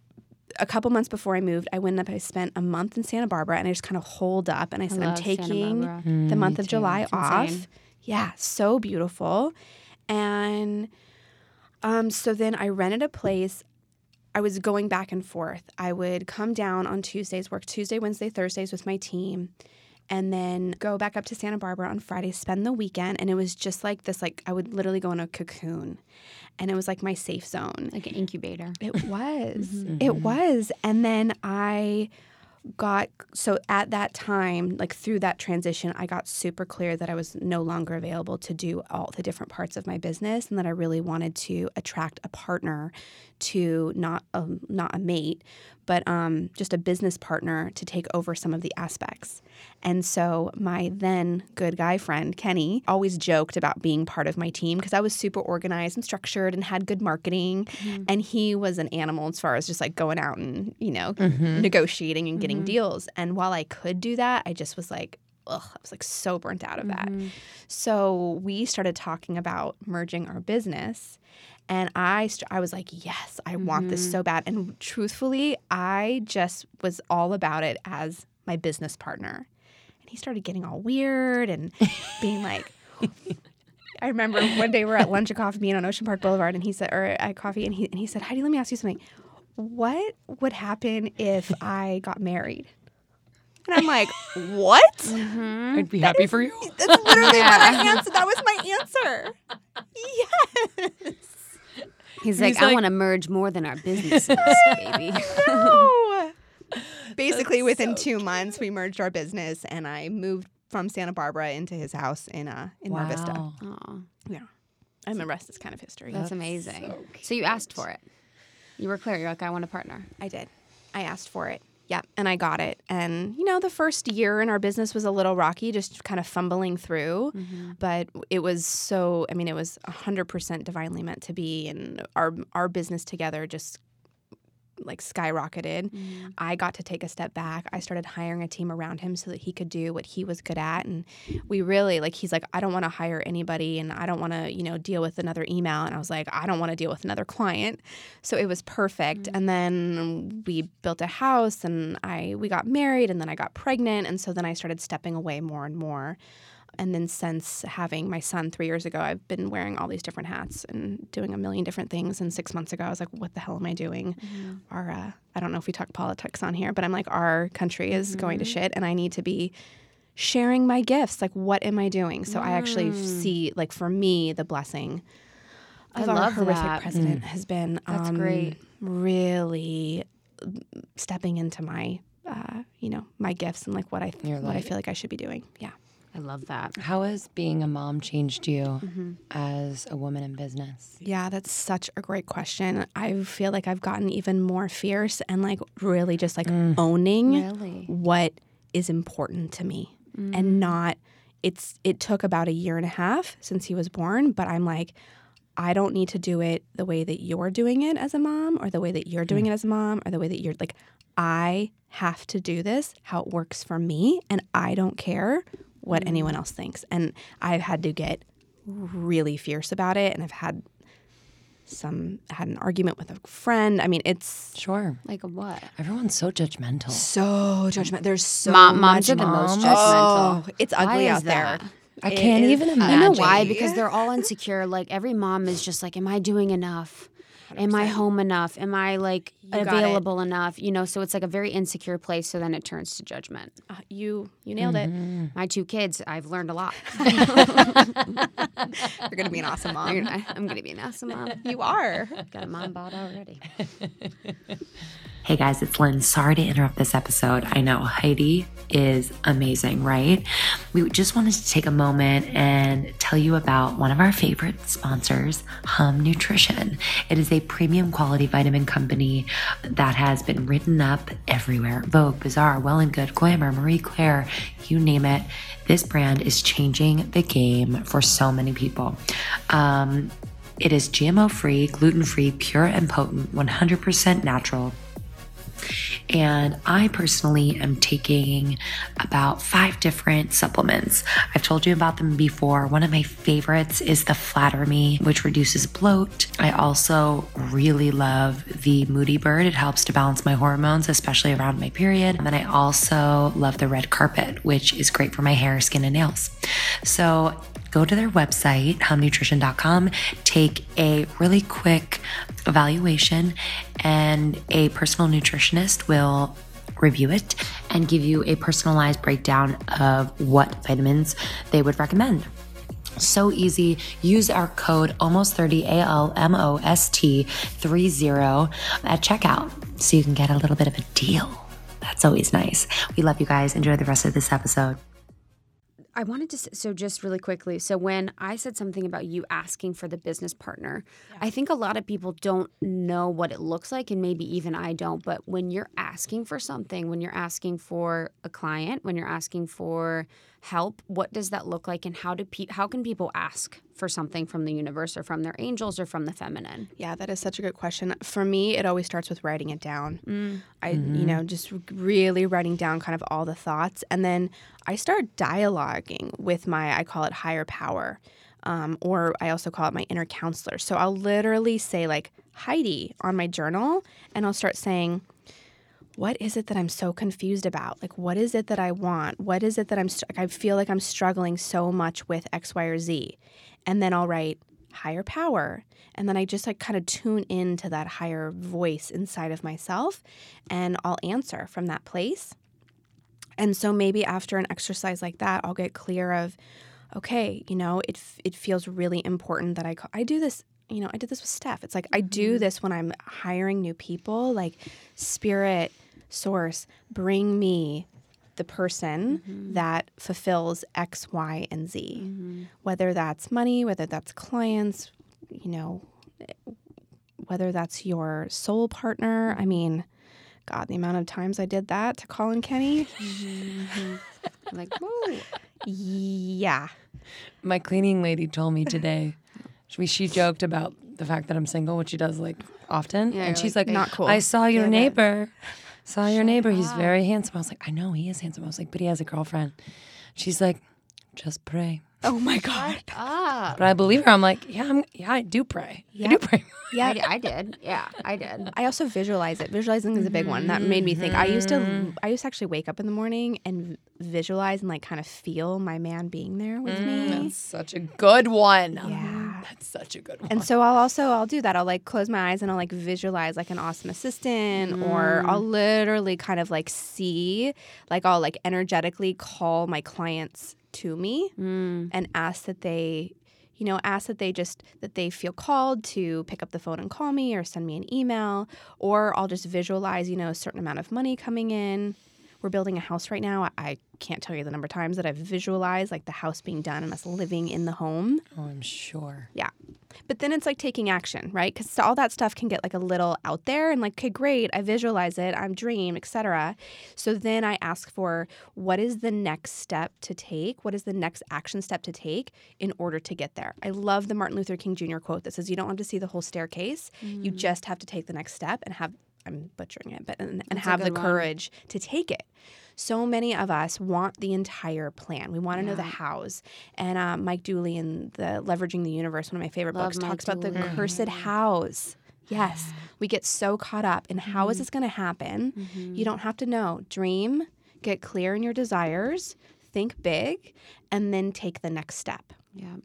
a couple months before I moved, I went up, I spent a month in Santa Barbara, and I just kind of holed up. And I said, I'm taking mm, the month of too. July It's off. insane. Yeah, so beautiful. And um, so then I rented a place. I was going back and forth. I would come down on Tuesdays, work Tuesday, Wednesday, Thursdays with my team, and then go back up to Santa Barbara on Friday, spend the weekend. And it was just like this, like I would literally go in a cocoon, and it was like my safe zone. Like an incubator. It was. mm-hmm. It was. And then I got, so at that time, like through that transition, I got super clear that I was no longer available to do all the different parts of my business, and that I really wanted to attract a partner to not a, not a mate, but um, just a business partner to take over some of the aspects. And so my then good guy friend, Kenny, always joked about being part of my team because I was super organized and structured and had good marketing. Mm-hmm. And he was an animal as far as just like going out and, you know, mm-hmm. negotiating and getting mm-hmm. deals. And while I could do that, I just was like, ugh, I was like so burnt out of that. So we started talking about merging our business. And I, st- I was like, yes, I mm-hmm. want this so bad. And truthfully, I just was all about it as my business partner. And he started getting all weird and being like, I remember one day we were at lunch at Coffee Bean on Ocean Park Boulevard, and he said, or at Coffee, and he and he said, Heidi, let me ask you something. What would happen if I got married? And I'm like, what? Mm-hmm. I'd be that happy is, for you. That's literally yeah. what I answered. That was my answer. Yes. He's like, He's I like, want to merge more than our businesses, baby. No. Basically, That's within so two cute. months, we merged our business, and I moved from Santa Barbara into his house in uh, in wow. Mar Vista. Aww. Yeah. And the rest is kind of history. That's, That's amazing. So, so you asked for it. You were clear. You're like, I want a partner. I did. I asked for it. Yep. And I got it. And, you know, the first year in our business was a little rocky, just kind of fumbling through. Mm-hmm. But it was so, I mean, it was one hundred percent divinely meant to be. And our our business together just like skyrocketed. Mm. I got to take a step back. I started hiring a team around him so that he could do what he was good at. And we really, like, he's like, I don't want to hire anybody and I don't want to, you know, deal with another email. And I was like, I don't want to deal with another client. So it was perfect. Mm. And then we built a house and I we got married and then I got pregnant. And so then I started stepping away more and more. And then since having my son three years ago, I've been wearing all these different hats and doing a million different things. And six months ago, I was like, what the hell am I doing? Mm-hmm. Our, uh, I don't know if we talk politics on here, but I'm like, our country is mm-hmm. going to shit and I need to be sharing my gifts. Like, what am I doing? So mm. I actually see, like, for me, the blessing of I our love horrific that. president mm. has been That's um, great. really stepping into my, uh, you know, my gifts and like what I th- what I feel like I should be doing. Yeah. I love that. How has being a mom changed you mm-hmm. as a woman in business? Yeah, that's such a great question. I feel like I've gotten even more fierce and like really just like mm. owning really? what is important to me mm. and not, it's, it took about a year and a half since he was born, but I'm like, I don't need to do it the way that you're doing it as a mom or the way that you're doing mm. it as a mom or the way that you're like, I have to do this how it works for me and I don't care what mm. anyone else thinks. And I've had to get really fierce about it. And I've had some, had an argument with a friend. I mean, it's... Sure. Like what? Everyone's so judgmental. So judgmental. There's so Mom, much. Moms are the most judgmental. Oh, it's ugly out that? there. I it can't is, even imagine. I know why, because they're all insecure. Like, every mom is just like, am I doing enough? one hundred percent. Am I home enough? Am I, like, you available enough? You know, so it's like a very insecure place, so then it turns to judgment. Uh, you you nailed mm-hmm. it. My two kids, I've learned a lot. You're going to be an awesome mom. Gonna, I'm going to be an awesome mom. You are. Got a mom bod already. Hey guys, it's Lynn. Sorry to interrupt this episode. I know Heidi is amazing, right? We just wanted to take a moment and tell you about one of our favorite sponsors, Hum Nutrition. It is a premium quality vitamin company that has been written up everywhere. Vogue, Bazaar, Well and Good, Glamour, Marie Claire, you name it. This brand is changing the game for so many people. Um, it is G M O-free, gluten-free, pure and potent, one hundred percent natural. And I personally am taking about five different supplements. I've told you about them before. One of my favorites is the Flatter Me, which reduces bloat. I also really love the Moody Bird. It helps to balance my hormones, especially around my period. And then I also love the Red Carpet, which is great for my hair, skin, and nails. So go to their website, hum nutrition dot com, take a really quick evaluation, and a personal nutritionist will review it and give you a personalized breakdown of what vitamins they would recommend. So easy. Use our code almost thirty, A L M O S T thirty at checkout so you can get a little bit of a deal. That's always nice. We love you guys. Enjoy the rest of this episode. I wanted to, so just really quickly, so when I said something about you asking for the business partner, yeah. I think a lot of people don't know what it looks like, and maybe even I don't, but when you're asking for something, when you're asking for a client, when you're asking for help, what does that look like, and how do pe- how can people ask for something from the universe or from their angels or from the feminine? Yeah, that is such a good question. For me, it always starts with writing it down. Mm. I, you know, just really writing down kind of all the thoughts. And then I start dialoguing with my, I call it higher power, um, or I also call it my inner counselor. So I'll literally say like Heidi on my journal, and I'll start saying, what is it that I'm so confused about? Like, what is it that I want? What is it that I'm, str- I feel like I'm struggling so much with X, Y, or Z. And then I'll write higher power. And then I just like kind of tune into that higher voice inside of myself, and I'll answer from that place. And so maybe after an exercise like that, I'll get clear of, okay, you know, it it feels really important that I, I do this. You know, I did this with Steph. It's like I do this when I'm hiring new people, like spirit, source, bring me the person mm-hmm. that fulfills X, Y, and Z. Mm-hmm. Whether that's money, whether that's clients, you know, whether that's your soul partner. I mean, God, the amount of times I did that to Colin Kenny. Mm-hmm. Like, whoa. Yeah. My cleaning lady told me today, she, she joked about the fact that I'm single, which she does like often. Yeah, and she's like, like, not cool. I saw your Yeah, neighbor. Saw your Shut neighbor. He's up. very handsome. I was like, I know he is handsome. I was like, but he has a girlfriend. She's like, just pray. Oh my God. Ah, But I believe her. I'm like, yeah, I'm, yeah, I do pray. I do pray. Yeah. I, I did. Yeah, I did. I also visualize it. Visualizing is a big one. That made me think. I used to I used to actually wake up in the morning and visualize and like kind of feel my man being there with me. That's such a good one. Yeah. That's such a good one. And so I'll also I'll do that. I'll like close my eyes and I'll like visualize like an awesome assistant, or I'll literally kind of like see, like I'll like energetically call my clients to me Mm. and ask that they, you know, ask that they just, that they feel called to pick up the phone and call me or send me an email, or I'll just visualize, you know, a certain amount of money coming in. We're building a house right now. I can't tell you the number of times that I've visualized like the house being done and us living in the home. Oh, I'm sure. Yeah. But then it's like taking action, right? Because all that stuff can get like a little out there and like, okay, great, I visualize it, I'm dream, et cetera. So then I ask for what is the next step to take? What is the next action step to take in order to get there? I love the Martin Luther King Junior quote that says, you don't have to see the whole staircase. Mm. You just have to take the next step and have, I'm butchering it, but and, and have the one. courage to take it. So many of us want the entire plan. We want to Yeah. know the hows. And uh, Mike Dooley in the Leveraging the Universe, one of my favorite Love books, Mike talks about the Dooley. cursed hows. Yes. We get so caught up in how is this going to happen? Mm-hmm. You don't have to know. Dream, get clear in your desires, think big, and then take the next step. Yeah.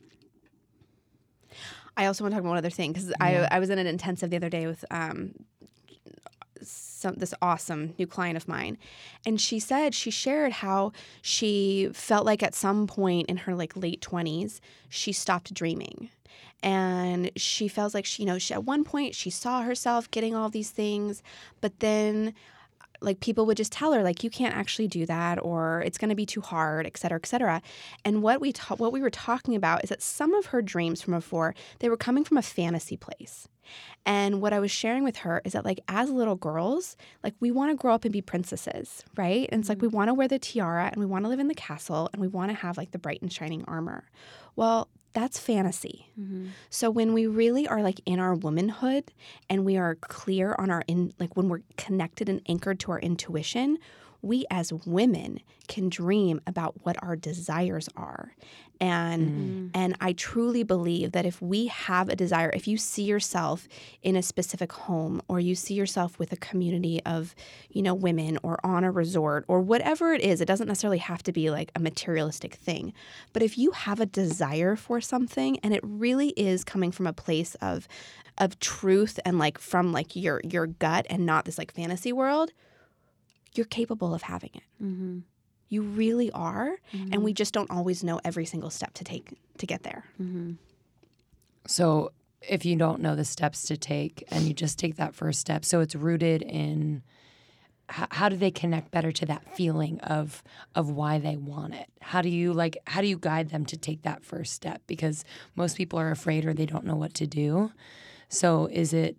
I also want to talk about one other thing because I, I was in an intensive the other day with um, some this awesome new client of mine, and she said she shared how she felt like at some point in her like late twenties she stopped dreaming, and she felt like she you know she at one point she saw herself getting all these things, but then like people would just tell her like you can't actually do that, or it's going to be too hard, et cetera, et cetera. And what we ta- what we were talking about is that some of her dreams from before, they were coming from a fantasy place. And what I was sharing with her is that like as little girls, like we want to grow up and be princesses, right? And it's like we want to wear the tiara and we want to live in the castle and we want to have like the bright and shining armor. Well, that's fantasy. Mm-hmm. So when we really are like in our womanhood and we are clear on our in like when we're connected and anchored to our intuition, we as women can dream about what our desires are. And Mm-hmm. and I truly believe that if we have a desire, if you see yourself in a specific home, or you see yourself with a community of, you know, women, or on a resort, or whatever it is, it doesn't necessarily have to be like a materialistic thing. But if you have a desire for something and it really is coming from a place of of truth and like from like your your gut and not this like fantasy world, you're capable of having it. Mm-hmm. You really are, Mm-hmm. and we just don't always know every single step to take to get there. Mm-hmm. So if you don't know the steps to take and you just take that first step, so it's rooted in how, how do they connect better to that feeling of of why they want it? How do you like how do you guide them to take that first step? Because most people are afraid or they don't know what to do. So is it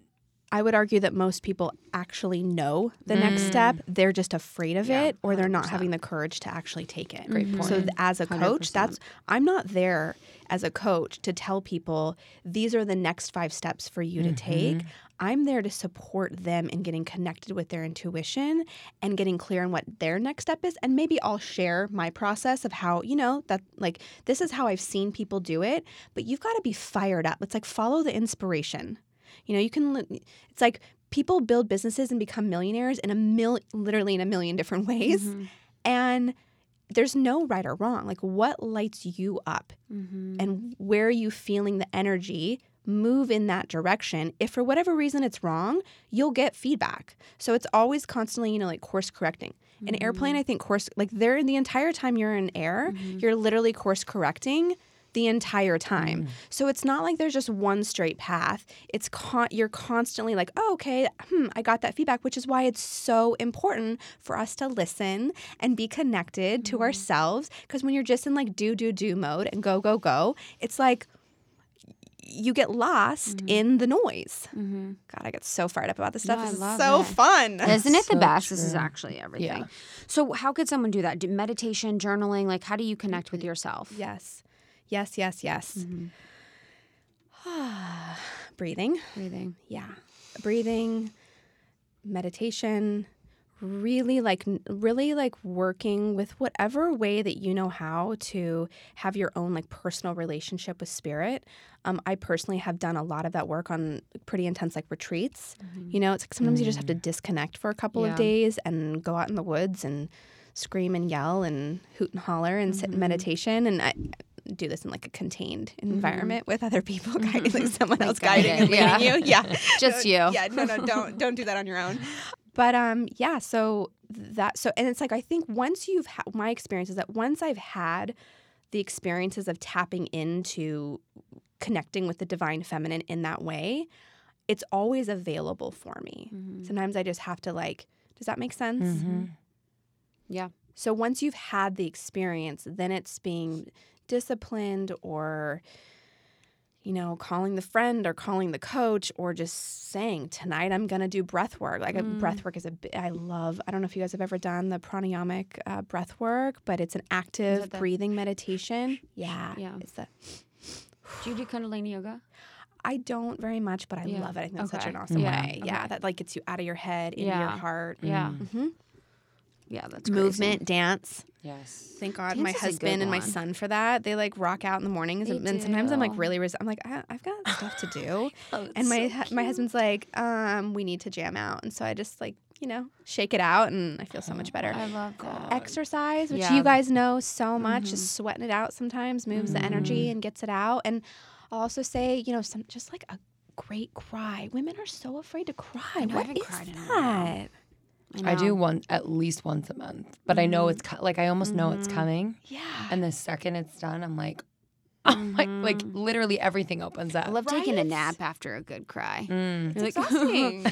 I would argue that most people actually know the next step. They're just afraid of Yeah, it, or they're not one hundred percent. having the courage to actually take it. Great point. So th- as a one hundred coach, that's percent. I'm not there as a coach to tell people these are the next five steps for you to take. I'm there to support them in getting connected with their intuition and getting clear on what their next step is. And maybe I'll share my process of how, you know, that like this is how I've seen people do it, but you've got to be fired up. It's like follow the inspiration. You know, you can, li- it's like people build businesses and become millionaires in a mil, literally in a million different ways. And there's no right or wrong. Like what lights you up and where are you feeling the energy? Move in that direction. If for whatever reason it's wrong, you'll get feedback. So it's always constantly, you know, like course correcting. An airplane, I think course, like they're the entire time you're in air, you're literally course correcting the entire time. So it's not like there's just one straight path. It's con- you're constantly like, oh, okay, hmm, I got that feedback, which is why it's so important for us to listen and be connected to ourselves. Because when you're just in like do, do, do mode and go, go, go, it's like you get lost in the noise. God, I get so fired up about this stuff. No, I this is love so it. fun. Isn't it the So best? This is true. actually everything. Yeah. So how could someone do that? Do meditation, journaling? Like how do you connect with yourself? Yes, yes, yes, yes. Breathing. Breathing. Yeah. Breathing, meditation, really like really like working with whatever way that you know how to have your own like personal relationship with spirit. Um, I personally have done a lot of that work on pretty intense like retreats. You know, it's like sometimes you just have to disconnect for a couple Yeah. of days and go out in the woods and scream and yell and hoot and holler and sit in meditation. And I do this in like a contained environment with other people guiding, like someone else guiding and leading yeah. you. Yeah. Just you. Yeah, no, no, don't don't do that on your own. But um, yeah. So that so and it's like I think once you've ha- my experience is that once I've had the experiences of tapping into connecting with the divine feminine in that way, it's always available for me. Sometimes I just have to like. Does that make sense? Yeah. So once you've had the experience, then it's being disciplined or, you know, calling the friend or calling the coach or just saying, tonight I'm going to do breath work. Like a breath work is a bi- I love, I don't know if you guys have ever done the pranayamic uh, breath work, but it's an active that the- breathing meditation. Yeah. Yeah. It's the, Do you do Kundalini yoga? I don't very much, but I Yeah. love it. I think that's such Okay. an awesome Yeah. way. Yeah. Okay. That like gets you out of your head, into Yeah. your heart. Yeah. Mm-hmm. Yeah, that's Movement, dance. Yes. Thank God, Dance my is a good husband and my one. son for that. They like rock out in the mornings, They and, and sometimes I'm like do. really. Res- I'm like, I, I've got stuff to do, Oh, and my hu- my husband's like, um, we need to jam out, and so I just like you know shake it out, and I feel so much better. I love that. Exercise, which Yeah. you guys know so much, just sweating it out sometimes moves the energy and gets it out. And I'll also say, you know, some just like a great cry. Women are so afraid to cry. know, I What haven't is cried in a while. that? I do one at least once a month, but I know it's co- like I almost know it's coming. Yeah. And the second it's done, I'm like, I'm like, like literally everything opens up. I love taking a Right? nap after a good cry. Mm. You're like, Exhausting.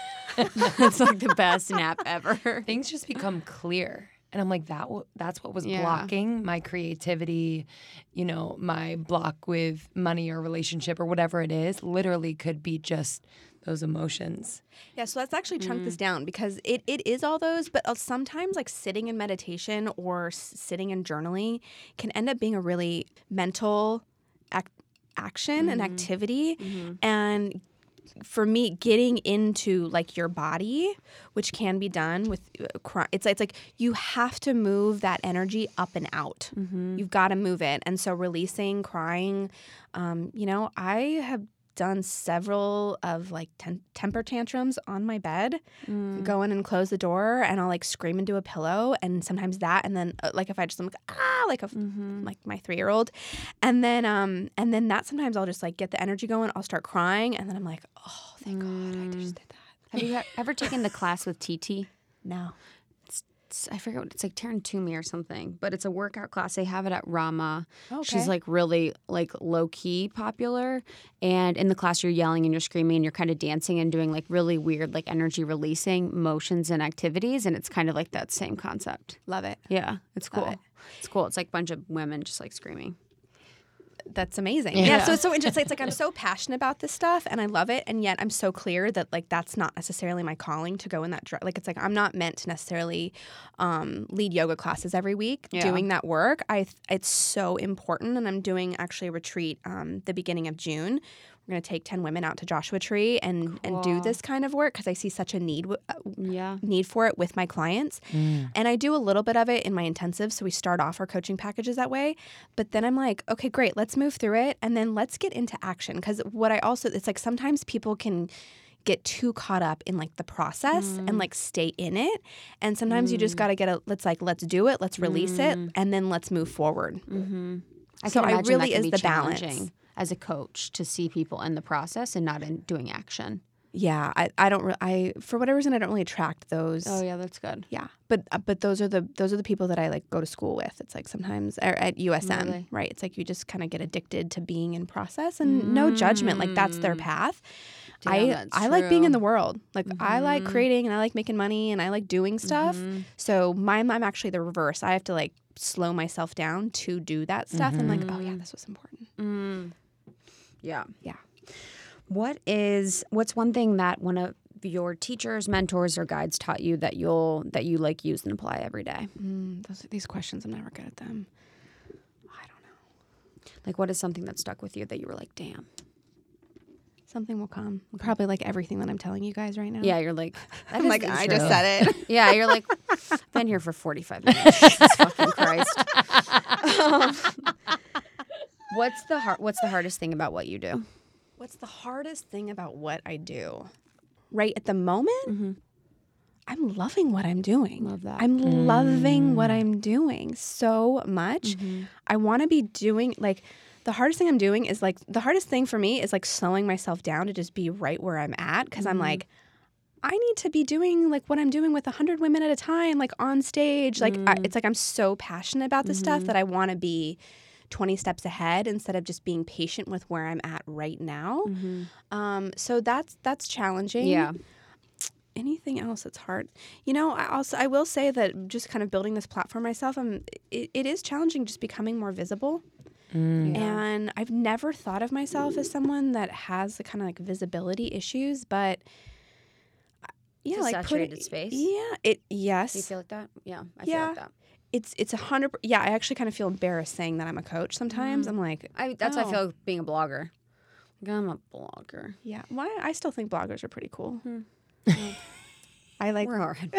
it's like the best nap ever. Things just become clear. And I'm like, that. W- that's what was Yeah. blocking my creativity, you know, my block with money or relationship or whatever it is. Literally, could be just those emotions. Yeah, so let's actually chunk Mm. this down because it, it is all those, but uh, sometimes like sitting in meditation or s- sitting and journaling can end up being a really mental ac- action and Mm-hmm. activity. And for me, getting into like your body, which can be done with uh, cry- it's it's like you have to move that energy up and out. Mm-hmm. You've got to move it, and so releasing, crying. Um, you know, I have done several of like ten- temper tantrums on my bed. Mm. Go in and close the door, and I'll like scream into a pillow, and sometimes that, and then uh, like if I just I'm like ah like a Mm-hmm. like my three year old, and then um and then that sometimes I'll just like get the energy going. I'll start crying, and then I'm like oh thank God I just did that. Have you ever taken the class with T T? No. It's, I forget what it's like, Taryn Toomey or something, but it's a workout class. They have it at Rama. Okay. She's like really like low key popular, and in the class you're yelling and you're screaming and you're kind of dancing and doing like really weird like energy releasing motions and activities, and it's kind of like that same concept. Love it. Yeah, it's cool. Love it. It's cool. It's like a bunch of women just like screaming. That's amazing. Yeah. yeah. So it's so interesting. It's like I'm so passionate about this stuff and I love it. And yet I'm so clear that like that's not necessarily my calling to go in that direction. Like it's like I'm not meant to necessarily um, lead yoga classes every week yeah. doing that work. I It's so important. And I'm doing actually a retreat um, the beginning of June. We're going to take ten women out to Joshua Tree and, cool. and do this kind of work because I see such a need w- yeah. need for it with my clients. Mm. And I do a little bit of it in my intensive. So we start off our coaching packages that way. But then I'm like, okay, great. Let's move through it. And then let's get into action. Because what I also, it's like sometimes people can get too caught up in like the process mm. and like stay in it. And sometimes mm. you just got to get a, let's like, let's do it. Let's release mm. it. And then let's move forward. Mm-hmm. I so I really is the balance. As a coach to see people in the process and not in doing action. Yeah, I, I don't re- I for whatever reason I don't really attract those. Oh yeah, that's good. Yeah, but uh, but those are the those are the people that I like go to school with. It's like sometimes or at U S M, really? Right? It's like you just kind of get addicted to being in process and mm. no judgment. Like that's their path. Damn, I that's I true. like being in the world. Like mm-hmm. I like creating and I like making money and I like doing stuff. Mm-hmm. So mine I'm actually the reverse. I have to like slow myself down to do that stuff. Mm-hmm. And like, oh yeah, this was important. Mm. Yeah. Yeah. What is what's one thing that one of your teachers, mentors, or guides taught you that you'll that you like use and apply every day? Mm, those these questions, I'm never good at them. I don't know. Like, what is something that stuck with you that you were like, damn? Something will come. Probably like everything that I'm telling you guys right now. Yeah, you're like, I'm like, I just said it. Yeah, you're like, I've been here for forty-five minutes. Jesus fucking Christ. Um, What's the hard, What's the hardest thing about what you do? What's the hardest thing about what I do? Right at the moment, mm-hmm. I'm loving what I'm doing. Love that. I'm mm. loving what I'm doing so much. Mm-hmm. I want to be doing, like, the hardest thing I'm doing is, like, the hardest thing for me is, like, slowing myself down to just be right where I'm at. Because mm-hmm. I'm like, I need to be doing, like, what I'm doing with one hundred women at a time, like, on stage. Like, mm. I, it's like I'm so passionate about this mm-hmm. stuff that I want to be twenty steps ahead instead of just being patient with where I'm at right now. Mm-hmm. Um, so that's that's challenging. Yeah. Anything else that's hard? You know, I also I will say that just kind of building this platform myself, I'm it, it is challenging just becoming more visible. Mm. And I've never thought of myself as someone that has the kind of like visibility issues, but yeah, it's a like saturated put, space. Yeah, it yes. Do you feel like that? Yeah, I yeah. feel like that. It's it's a hundred. Yeah, I actually kind of feel embarrassed saying that I'm a coach. Sometimes mm. I'm like, I, that's oh. how I feel being a blogger. Like, I'm a blogger. Yeah, why? I still think bloggers are pretty cool. Hmm. Yeah. I like. We're hard.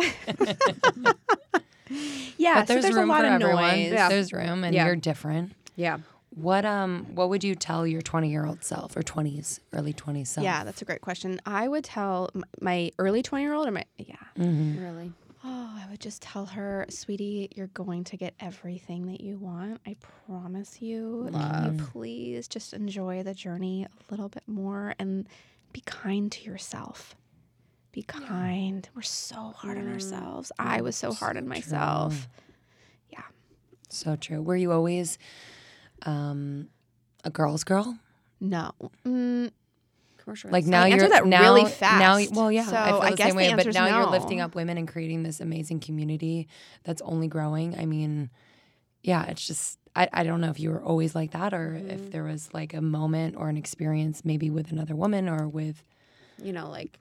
Yeah, but there's, so there's room a lot for of everyone. noise. Yeah. There's room, and yeah. you're different. Yeah. What um what would you tell your twenty-year-old self or twenties, early twenties self? Yeah, that's a great question. I would tell my early twenty-year-old or my yeah. Mm-hmm. Really. Oh, I would just tell her, sweetie, you're going to get everything that you want. I promise you. Can you please just enjoy the journey a little bit more and be kind to yourself. Be kind. Yeah. We're so hard mm. on ourselves. I was so hard on myself. True. Yeah. So true. Were you always um, a girl's girl? No. Mm. Like now I you're that now, really fast. Now, well, yeah, so I feel the I guess same way. the But now no. you're lifting up women and creating this amazing community that's only growing. I mean, yeah, it's just I, I don't know if you were always like that or mm-hmm. if there was like a moment or an experience maybe with another woman or with, you know, like.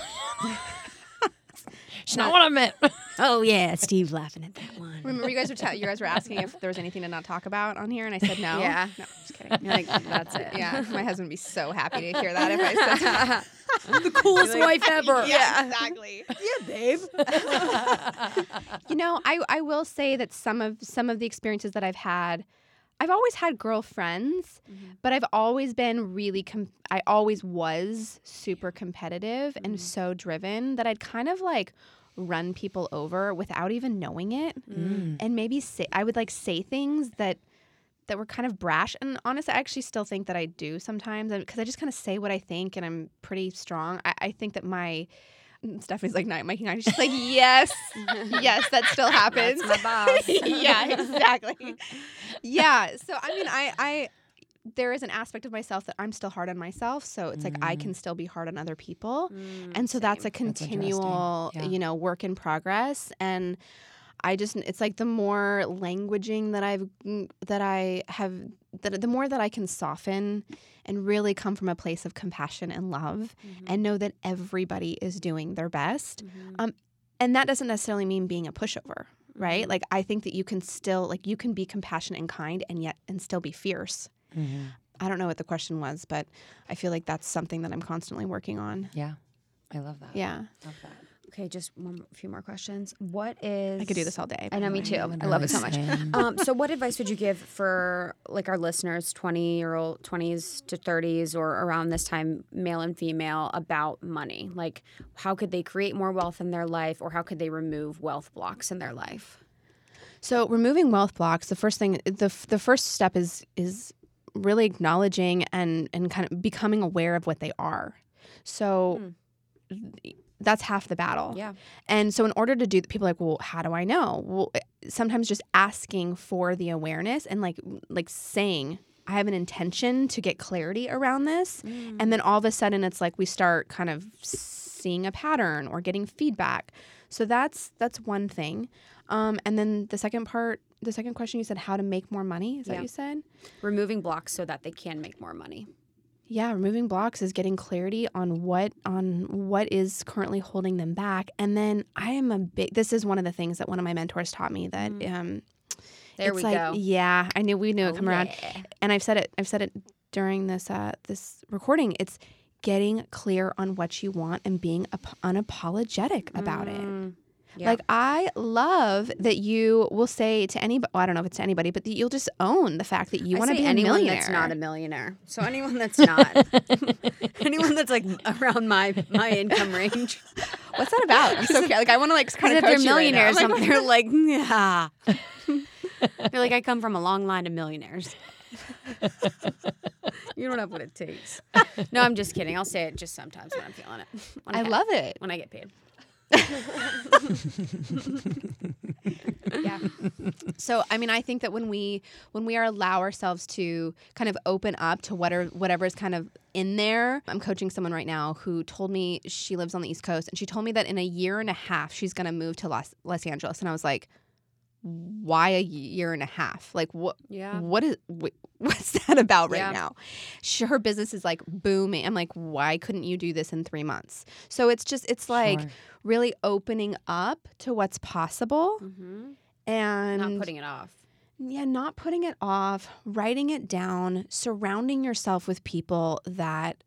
It's not what I meant. Oh yeah, Steve laughing at that one. Remember, you guys were ta- you guys were asking if there was anything to not talk about on here, and I said no. Yeah, no, just kidding. You're like, that's it. Yeah, my husband would be so happy to hear that if I said that. I'm the coolest like, wife ever. Yeah, exactly. Yeah, babe. You know, I I will say that some of some of the experiences that I've had. I've always had girlfriends, mm-hmm. but I've always been really, com- I always was super competitive mm-hmm. and so driven that I'd kind of like run people over without even knowing it. Mm. And maybe say, I would like say things that that were kind of brash. And honestly, I actually still think that I do sometimes because I just kind of say what I think and I'm pretty strong. I, I think that my... Stephanie's like night making eyes. She's like, yes, yes, that still happens. That's my boss. Yeah, exactly. Yeah. So I mean, I, I, there is an aspect of myself that I'm still hard on myself. So it's mm. like I can still be hard on other people, mm, and so same. That's a continual, that's yeah. you know, work in progress. And I just, it's like the more languaging that I've, that I have the, the more that I can soften and really come from a place of compassion and love mm-hmm. and know that everybody is doing their best. Mm-hmm. Um, and that doesn't necessarily mean being a pushover, right? Mm-hmm. Like, I think that you can still, like, you can be compassionate and kind and yet, and still be fierce. Mm-hmm. I don't know what the question was, but I feel like that's something that I'm constantly working on. Yeah. I love that. Yeah. Love that. Okay, just one a few more questions. What is... I could do this all day. I know, me too. I love it so much. um, so what advice would you give for like our listeners, twenty-year-old, twenties to thirties or around this time, male and female, about money? Like, how could they create more wealth in their life, or how could they remove wealth blocks in their life? So removing wealth blocks, the first thing, the the first step is is really acknowledging and, and kind of becoming aware of what they are. So... Mm. That's half the battle. Yeah. And so in order to do, people are like, well, how do I know? Well, sometimes just asking for the awareness and like like saying, I have an intention to get clarity around this. Mm. And then all of a sudden it's like we start kind of seeing a pattern or getting feedback. So that's that's one thing. Um, and then the second part, the second question you said, how to make more money. Is that yeah. what you said? Removing blocks so that they can make more money. Yeah, removing blocks is getting clarity on what on what is currently holding them back. And then I am a big, this is one of the things that one of my mentors taught me that mm. um there it's we like, go. Yeah, I knew we knew oh, it come yeah. around. And I've said it I've said it during this uh this recording. It's getting clear on what you want and being ap- unapologetic about mm. it. Yeah. Like, I love that you will say to anybody, well, I don't know if it's to anybody, but that you'll just own the fact that you want to be a anyone millionaire. That's not a millionaire. So anyone that's not, anyone that's like around my my income range. What's that about? I'm so curious. Like, I want to like kind of if coach they're millionaires, you right now. they're like, yeah. They're like, I come from a long line of millionaires. You don't have what it takes. No, I'm just kidding. I'll say it just sometimes when I'm feeling it. When I, I love it. When I get paid. Yeah. So, I mean, I think that when we when we are allow ourselves to kind of open up to whatever whatever is kind of in there. I'm coaching someone right now who told me she lives on the East Coast, and she told me that in a year and a half she's going to move to Los Los Angeles, and I was like, why a year and a half? Like, what? Yeah. What is? Wh- what's that about right yeah. now? She, her business is like booming. I'm like, why couldn't you do this in three months? So it's just, it's like Sure. really opening up to what's possible, Mm-hmm. and Not putting it off. Yeah, not putting it off, writing it down, surrounding yourself with people that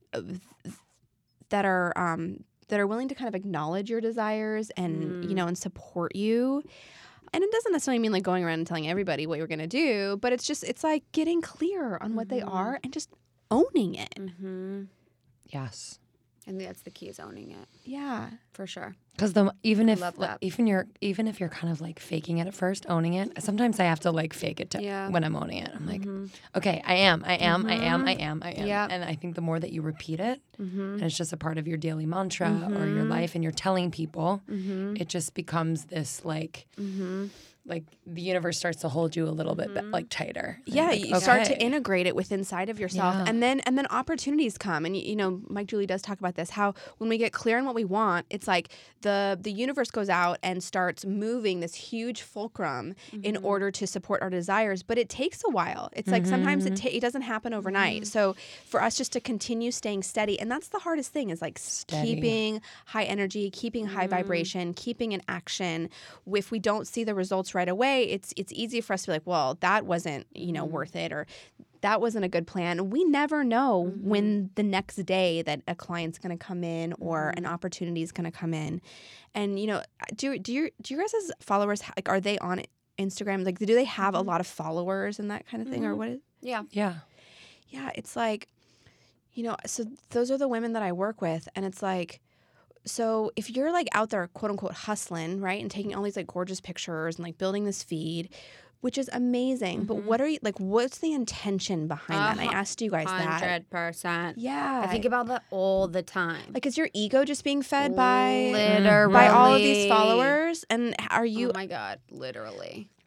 that are um, that are willing to kind of acknowledge your desires and Mm. you know and support you. And it doesn't necessarily mean like going around and telling everybody what you're going to do, but it's just, it's like getting clear on what they are and just owning it. Mm-hmm. Yes. And that's the key, is owning it. Yeah. For sure. Because the even if love like, that. even you're even if you're kind of like faking it at first, owning it. Sometimes I have to like fake it to Yeah. when I'm owning it. I'm like, Mm-hmm. okay, I am, I am, I am, I am, I am. Yeah. And I think the more that you repeat it, Mm-hmm. and it's just a part of your daily mantra Mm-hmm. or your life, and you're telling people, Mm-hmm. it just becomes this like. Mm-hmm. Like the universe starts to hold you a little bit Mm-hmm. like tighter. And Yeah, you're like, you start to okay. integrate it with inside of yourself, Yeah. and then and then opportunities come. And you know, Mike Julie does talk about this. How when we get clear on what we want, it's like the the universe goes out and starts moving this huge fulcrum Mm-hmm. in order to support our desires. But it takes a while. It's like sometimes it ta- it doesn't happen overnight. So for us just to continue staying steady, and that's the hardest thing, is like Steady. keeping high energy, keeping high vibration, keeping in action. If we don't see the results right away, it's it's easy for us to be like, well, that wasn't, you know, worth it, or that wasn't a good plan. We never know Mm-hmm. when the next day that a client's going to come in or an opportunity is going to come in. And, you know, do do your do your guys' followers, like, are they on Instagram? Like, do they have a lot of followers and that kind of thing, or what is? Yeah. Yeah. Yeah, it's like, you know, so those are the women that I work with, and it's like, so if you're like out there, quote unquote, hustling, right, and taking all these like gorgeous pictures and like building this feed, which is amazing, but what are you, like, what's the intention behind that? And I asked you guys one that. hundred percent. Yeah. I think about that all the time. Like, is your ego just being fed by Literally. by all of these followers? And are you? Oh my God, literally.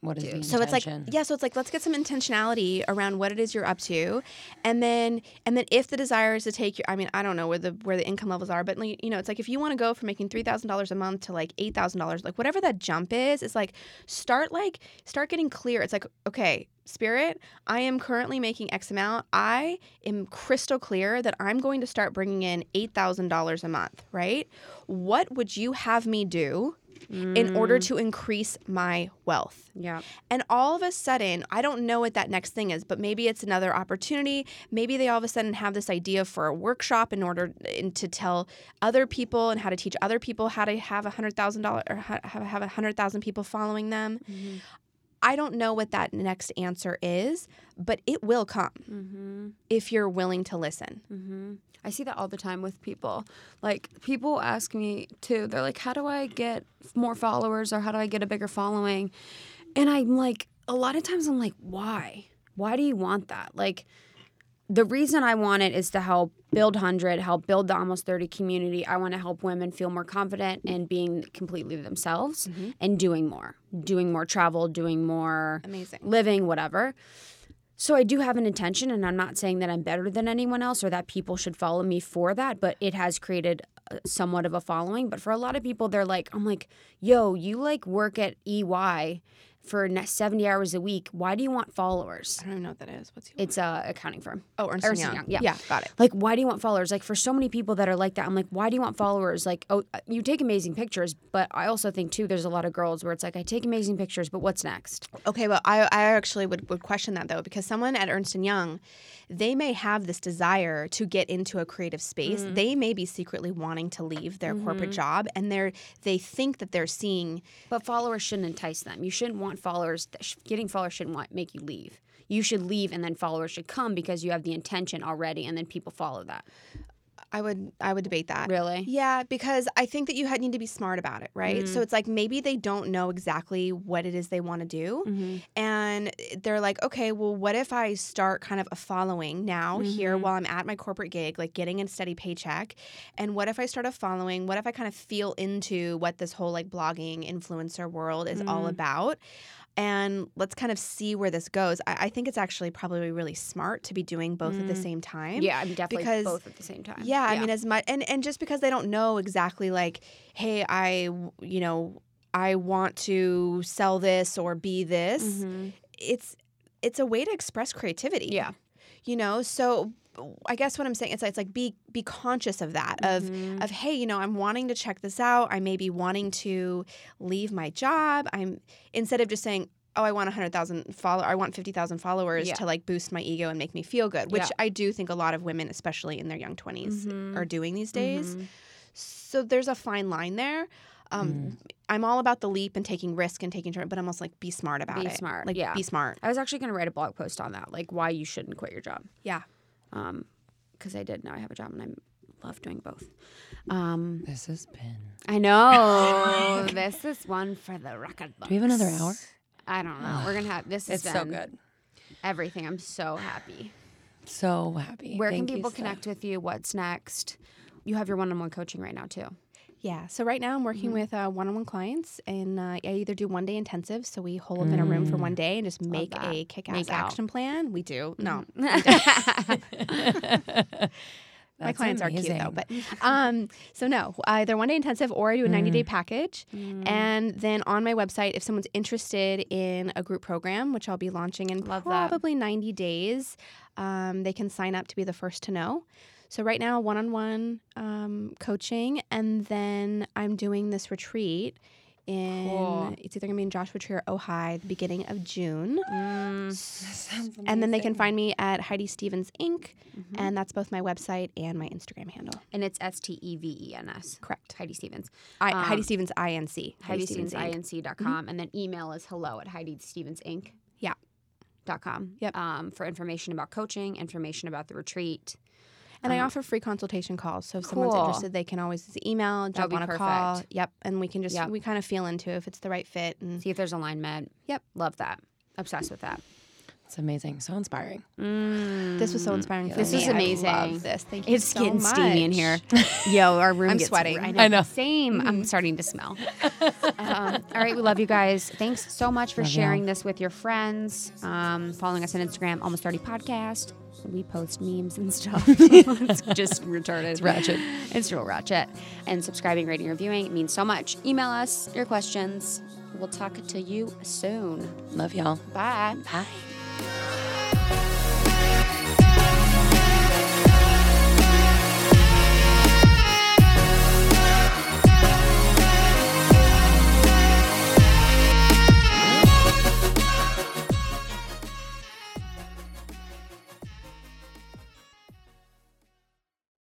What is do. the So it's like, intention? yeah, so it's like, let's get some intentionality around what it is you're up to. And then, and then if the desire is to take your, I mean, I don't know where the, where the income levels are, but like, you know, it's like, if you want to go from making three thousand dollars a month to like eight thousand dollars, like whatever that jump is, it's like, start like, start getting clear. It's like, okay, Spirit, I am currently making X amount. I am crystal clear that I'm going to start bringing in eight thousand dollars a month, right? What would you have me do in order to increase my wealth? Yeah. And all of a sudden, I don't know what that next thing is, but maybe it's another opportunity. Maybe they all of a sudden have this idea for a workshop in order in, to tell other people and how to teach other people how to have a hundred thousand dollars or have have a hundred thousand people following them. Mm-hmm. I don't know what that next answer is, but it will come Mm-hmm. if you're willing to listen. Mm-hmm. I see that all the time with people. Like, people ask me too, they're like, how do I get more followers or how do I get a bigger following? And I'm like, a lot of times I'm like, why? Why do you want that? Like, the reason I want it is to help build one hundred, help build the Almost thirty community. I want to help women feel more confident in being completely themselves and doing more, doing more travel, doing more Amazing. living, whatever. So I do have an intention, and I'm not saying that I'm better than anyone else or that people should follow me for that, but it has created uh, somewhat of a following. But for a lot of people, they're like, I'm like, yo, you like work at E Y for ne- seventy hours a week. Why do you want followers? I don't even know what that is. What's It's a accounting firm. oh, Ernst, Ernst and and Young. Young, yeah. yeah, got it. Like, why do you want followers? Like, for so many people that are like that, I'm like, why do you want followers? Like, oh, you take amazing pictures, but I also think, too, there's a lot of girls where it's like, I take amazing pictures, but what's next? Okay, well, I, I actually would, would question that, though, because someone at Ernst and Young, they may have this desire to get into a creative space. Mm-hmm. They may be secretly wanting to leave their corporate job, and they're they think that they're seeing. But followers shouldn't entice them. You shouldn't want followers. Getting followers shouldn't want, make you leave. You should leave, and then followers should come because you have the intention already, and then people follow that. I would I would debate that. Really? Yeah, because I think that you had, need to be smart about it, right? So it's like maybe they don't know exactly what it is they want to do. And they're like, okay, well, what if I start kind of a following now here while I'm at my corporate gig, like getting a steady paycheck? And what if I start a following? What if I kind of feel into what this whole like blogging influencer world is all about? And let's kind of see where this goes. I, I think it's actually probably really smart to be doing both at the same time. Yeah, I mean, definitely because, both at the same time. Yeah, I mean, as much and, and just because they don't know exactly, like, hey, I, you know, I want to sell this or be this. Mm-hmm. It's it's a way to express creativity. Yeah. You know, so I guess what I'm saying is it's like be be conscious of that of Mm-hmm. of hey, you know, I'm wanting to check this out. I may be wanting to leave my job. I'm instead of just saying, oh, I want one hundred thousand follow I want fifty thousand followers Yeah. to like boost my ego and make me feel good, which Yeah. I do think a lot of women, especially in their young twenties, Mhm. are doing these days. Mhm. So there's a fine line there. Um, I'm all about the leap and taking risk and taking turn, but I'm also like be smart about Be it. smart, Like yeah. be smart. I was actually going to write a blog post on that, like why you shouldn't quit your job. Yeah. Um, because I did now I have a job and I love doing both. Um, This has been. I know this is one for the record books. Do we have another hour? I don't know. We're gonna have this. Has It's so been good. Everything. I'm so happy. So happy. Where Thank can you, people Steph. connect with you? What's next? You have your one-on-one coaching right now too. Yeah. So right now I'm working Mm-hmm. with uh, one-on-one clients, and uh, I either do one-day intensive, so we hole up in a room for one day and just make that. a kick-ass Make out. action plan. We do. No. My That's clients are cute though, amazing. but um, so no, either one day intensive or I do a ninety day package, and then on my website, if someone's interested in a group program, which I'll be launching in Love that. probably ninety days, um, they can sign up to be the first to know. So right now, one on one coaching, and then I'm doing this retreat. In Cool. it's either gonna be in Joshua Tree or Ojai, the beginning of June. Sounds And then they can amazing. find me at Heidi Stevens Incorporated, and that's both my website and my Instagram handle. And it's S T E V E N S. Correct. Heidi Stevens. I, Um, Heidi Stevens I N C. Heidi Stevens Incorporated. I N C dot com. And then email is hello at Heidi Stevens Inc. Yeah. Dot com. Yep. Um, for information about coaching, information about the retreat. And I Um, offer free consultation calls. So if someone's Cool. interested, they can always just email, That'd jump be on a call. perfect. Yep. And we can just, Yep. we kind of feel into if it's the right fit. And See if there's alignment. Yep. Love that. Obsessed with that. It's amazing. So inspiring. Mm. This was so inspiring for This me. was amazing. I love this. Thank you It's so getting much. steamy in here. Yo, our room I'm gets sweating. I know. I know. Same. I'm starting to smell. um, all right, we love you guys. Thanks so much for Love sharing y'all. this with your friends. Um, following us on Instagram, Almost thirty Podcast. We post memes and stuff. It's just retarded. It's ratchet. It's real ratchet. And subscribing, rating, reviewing, it means so much. Email us your questions. We'll talk to you soon. Love y'all. Bye. Bye.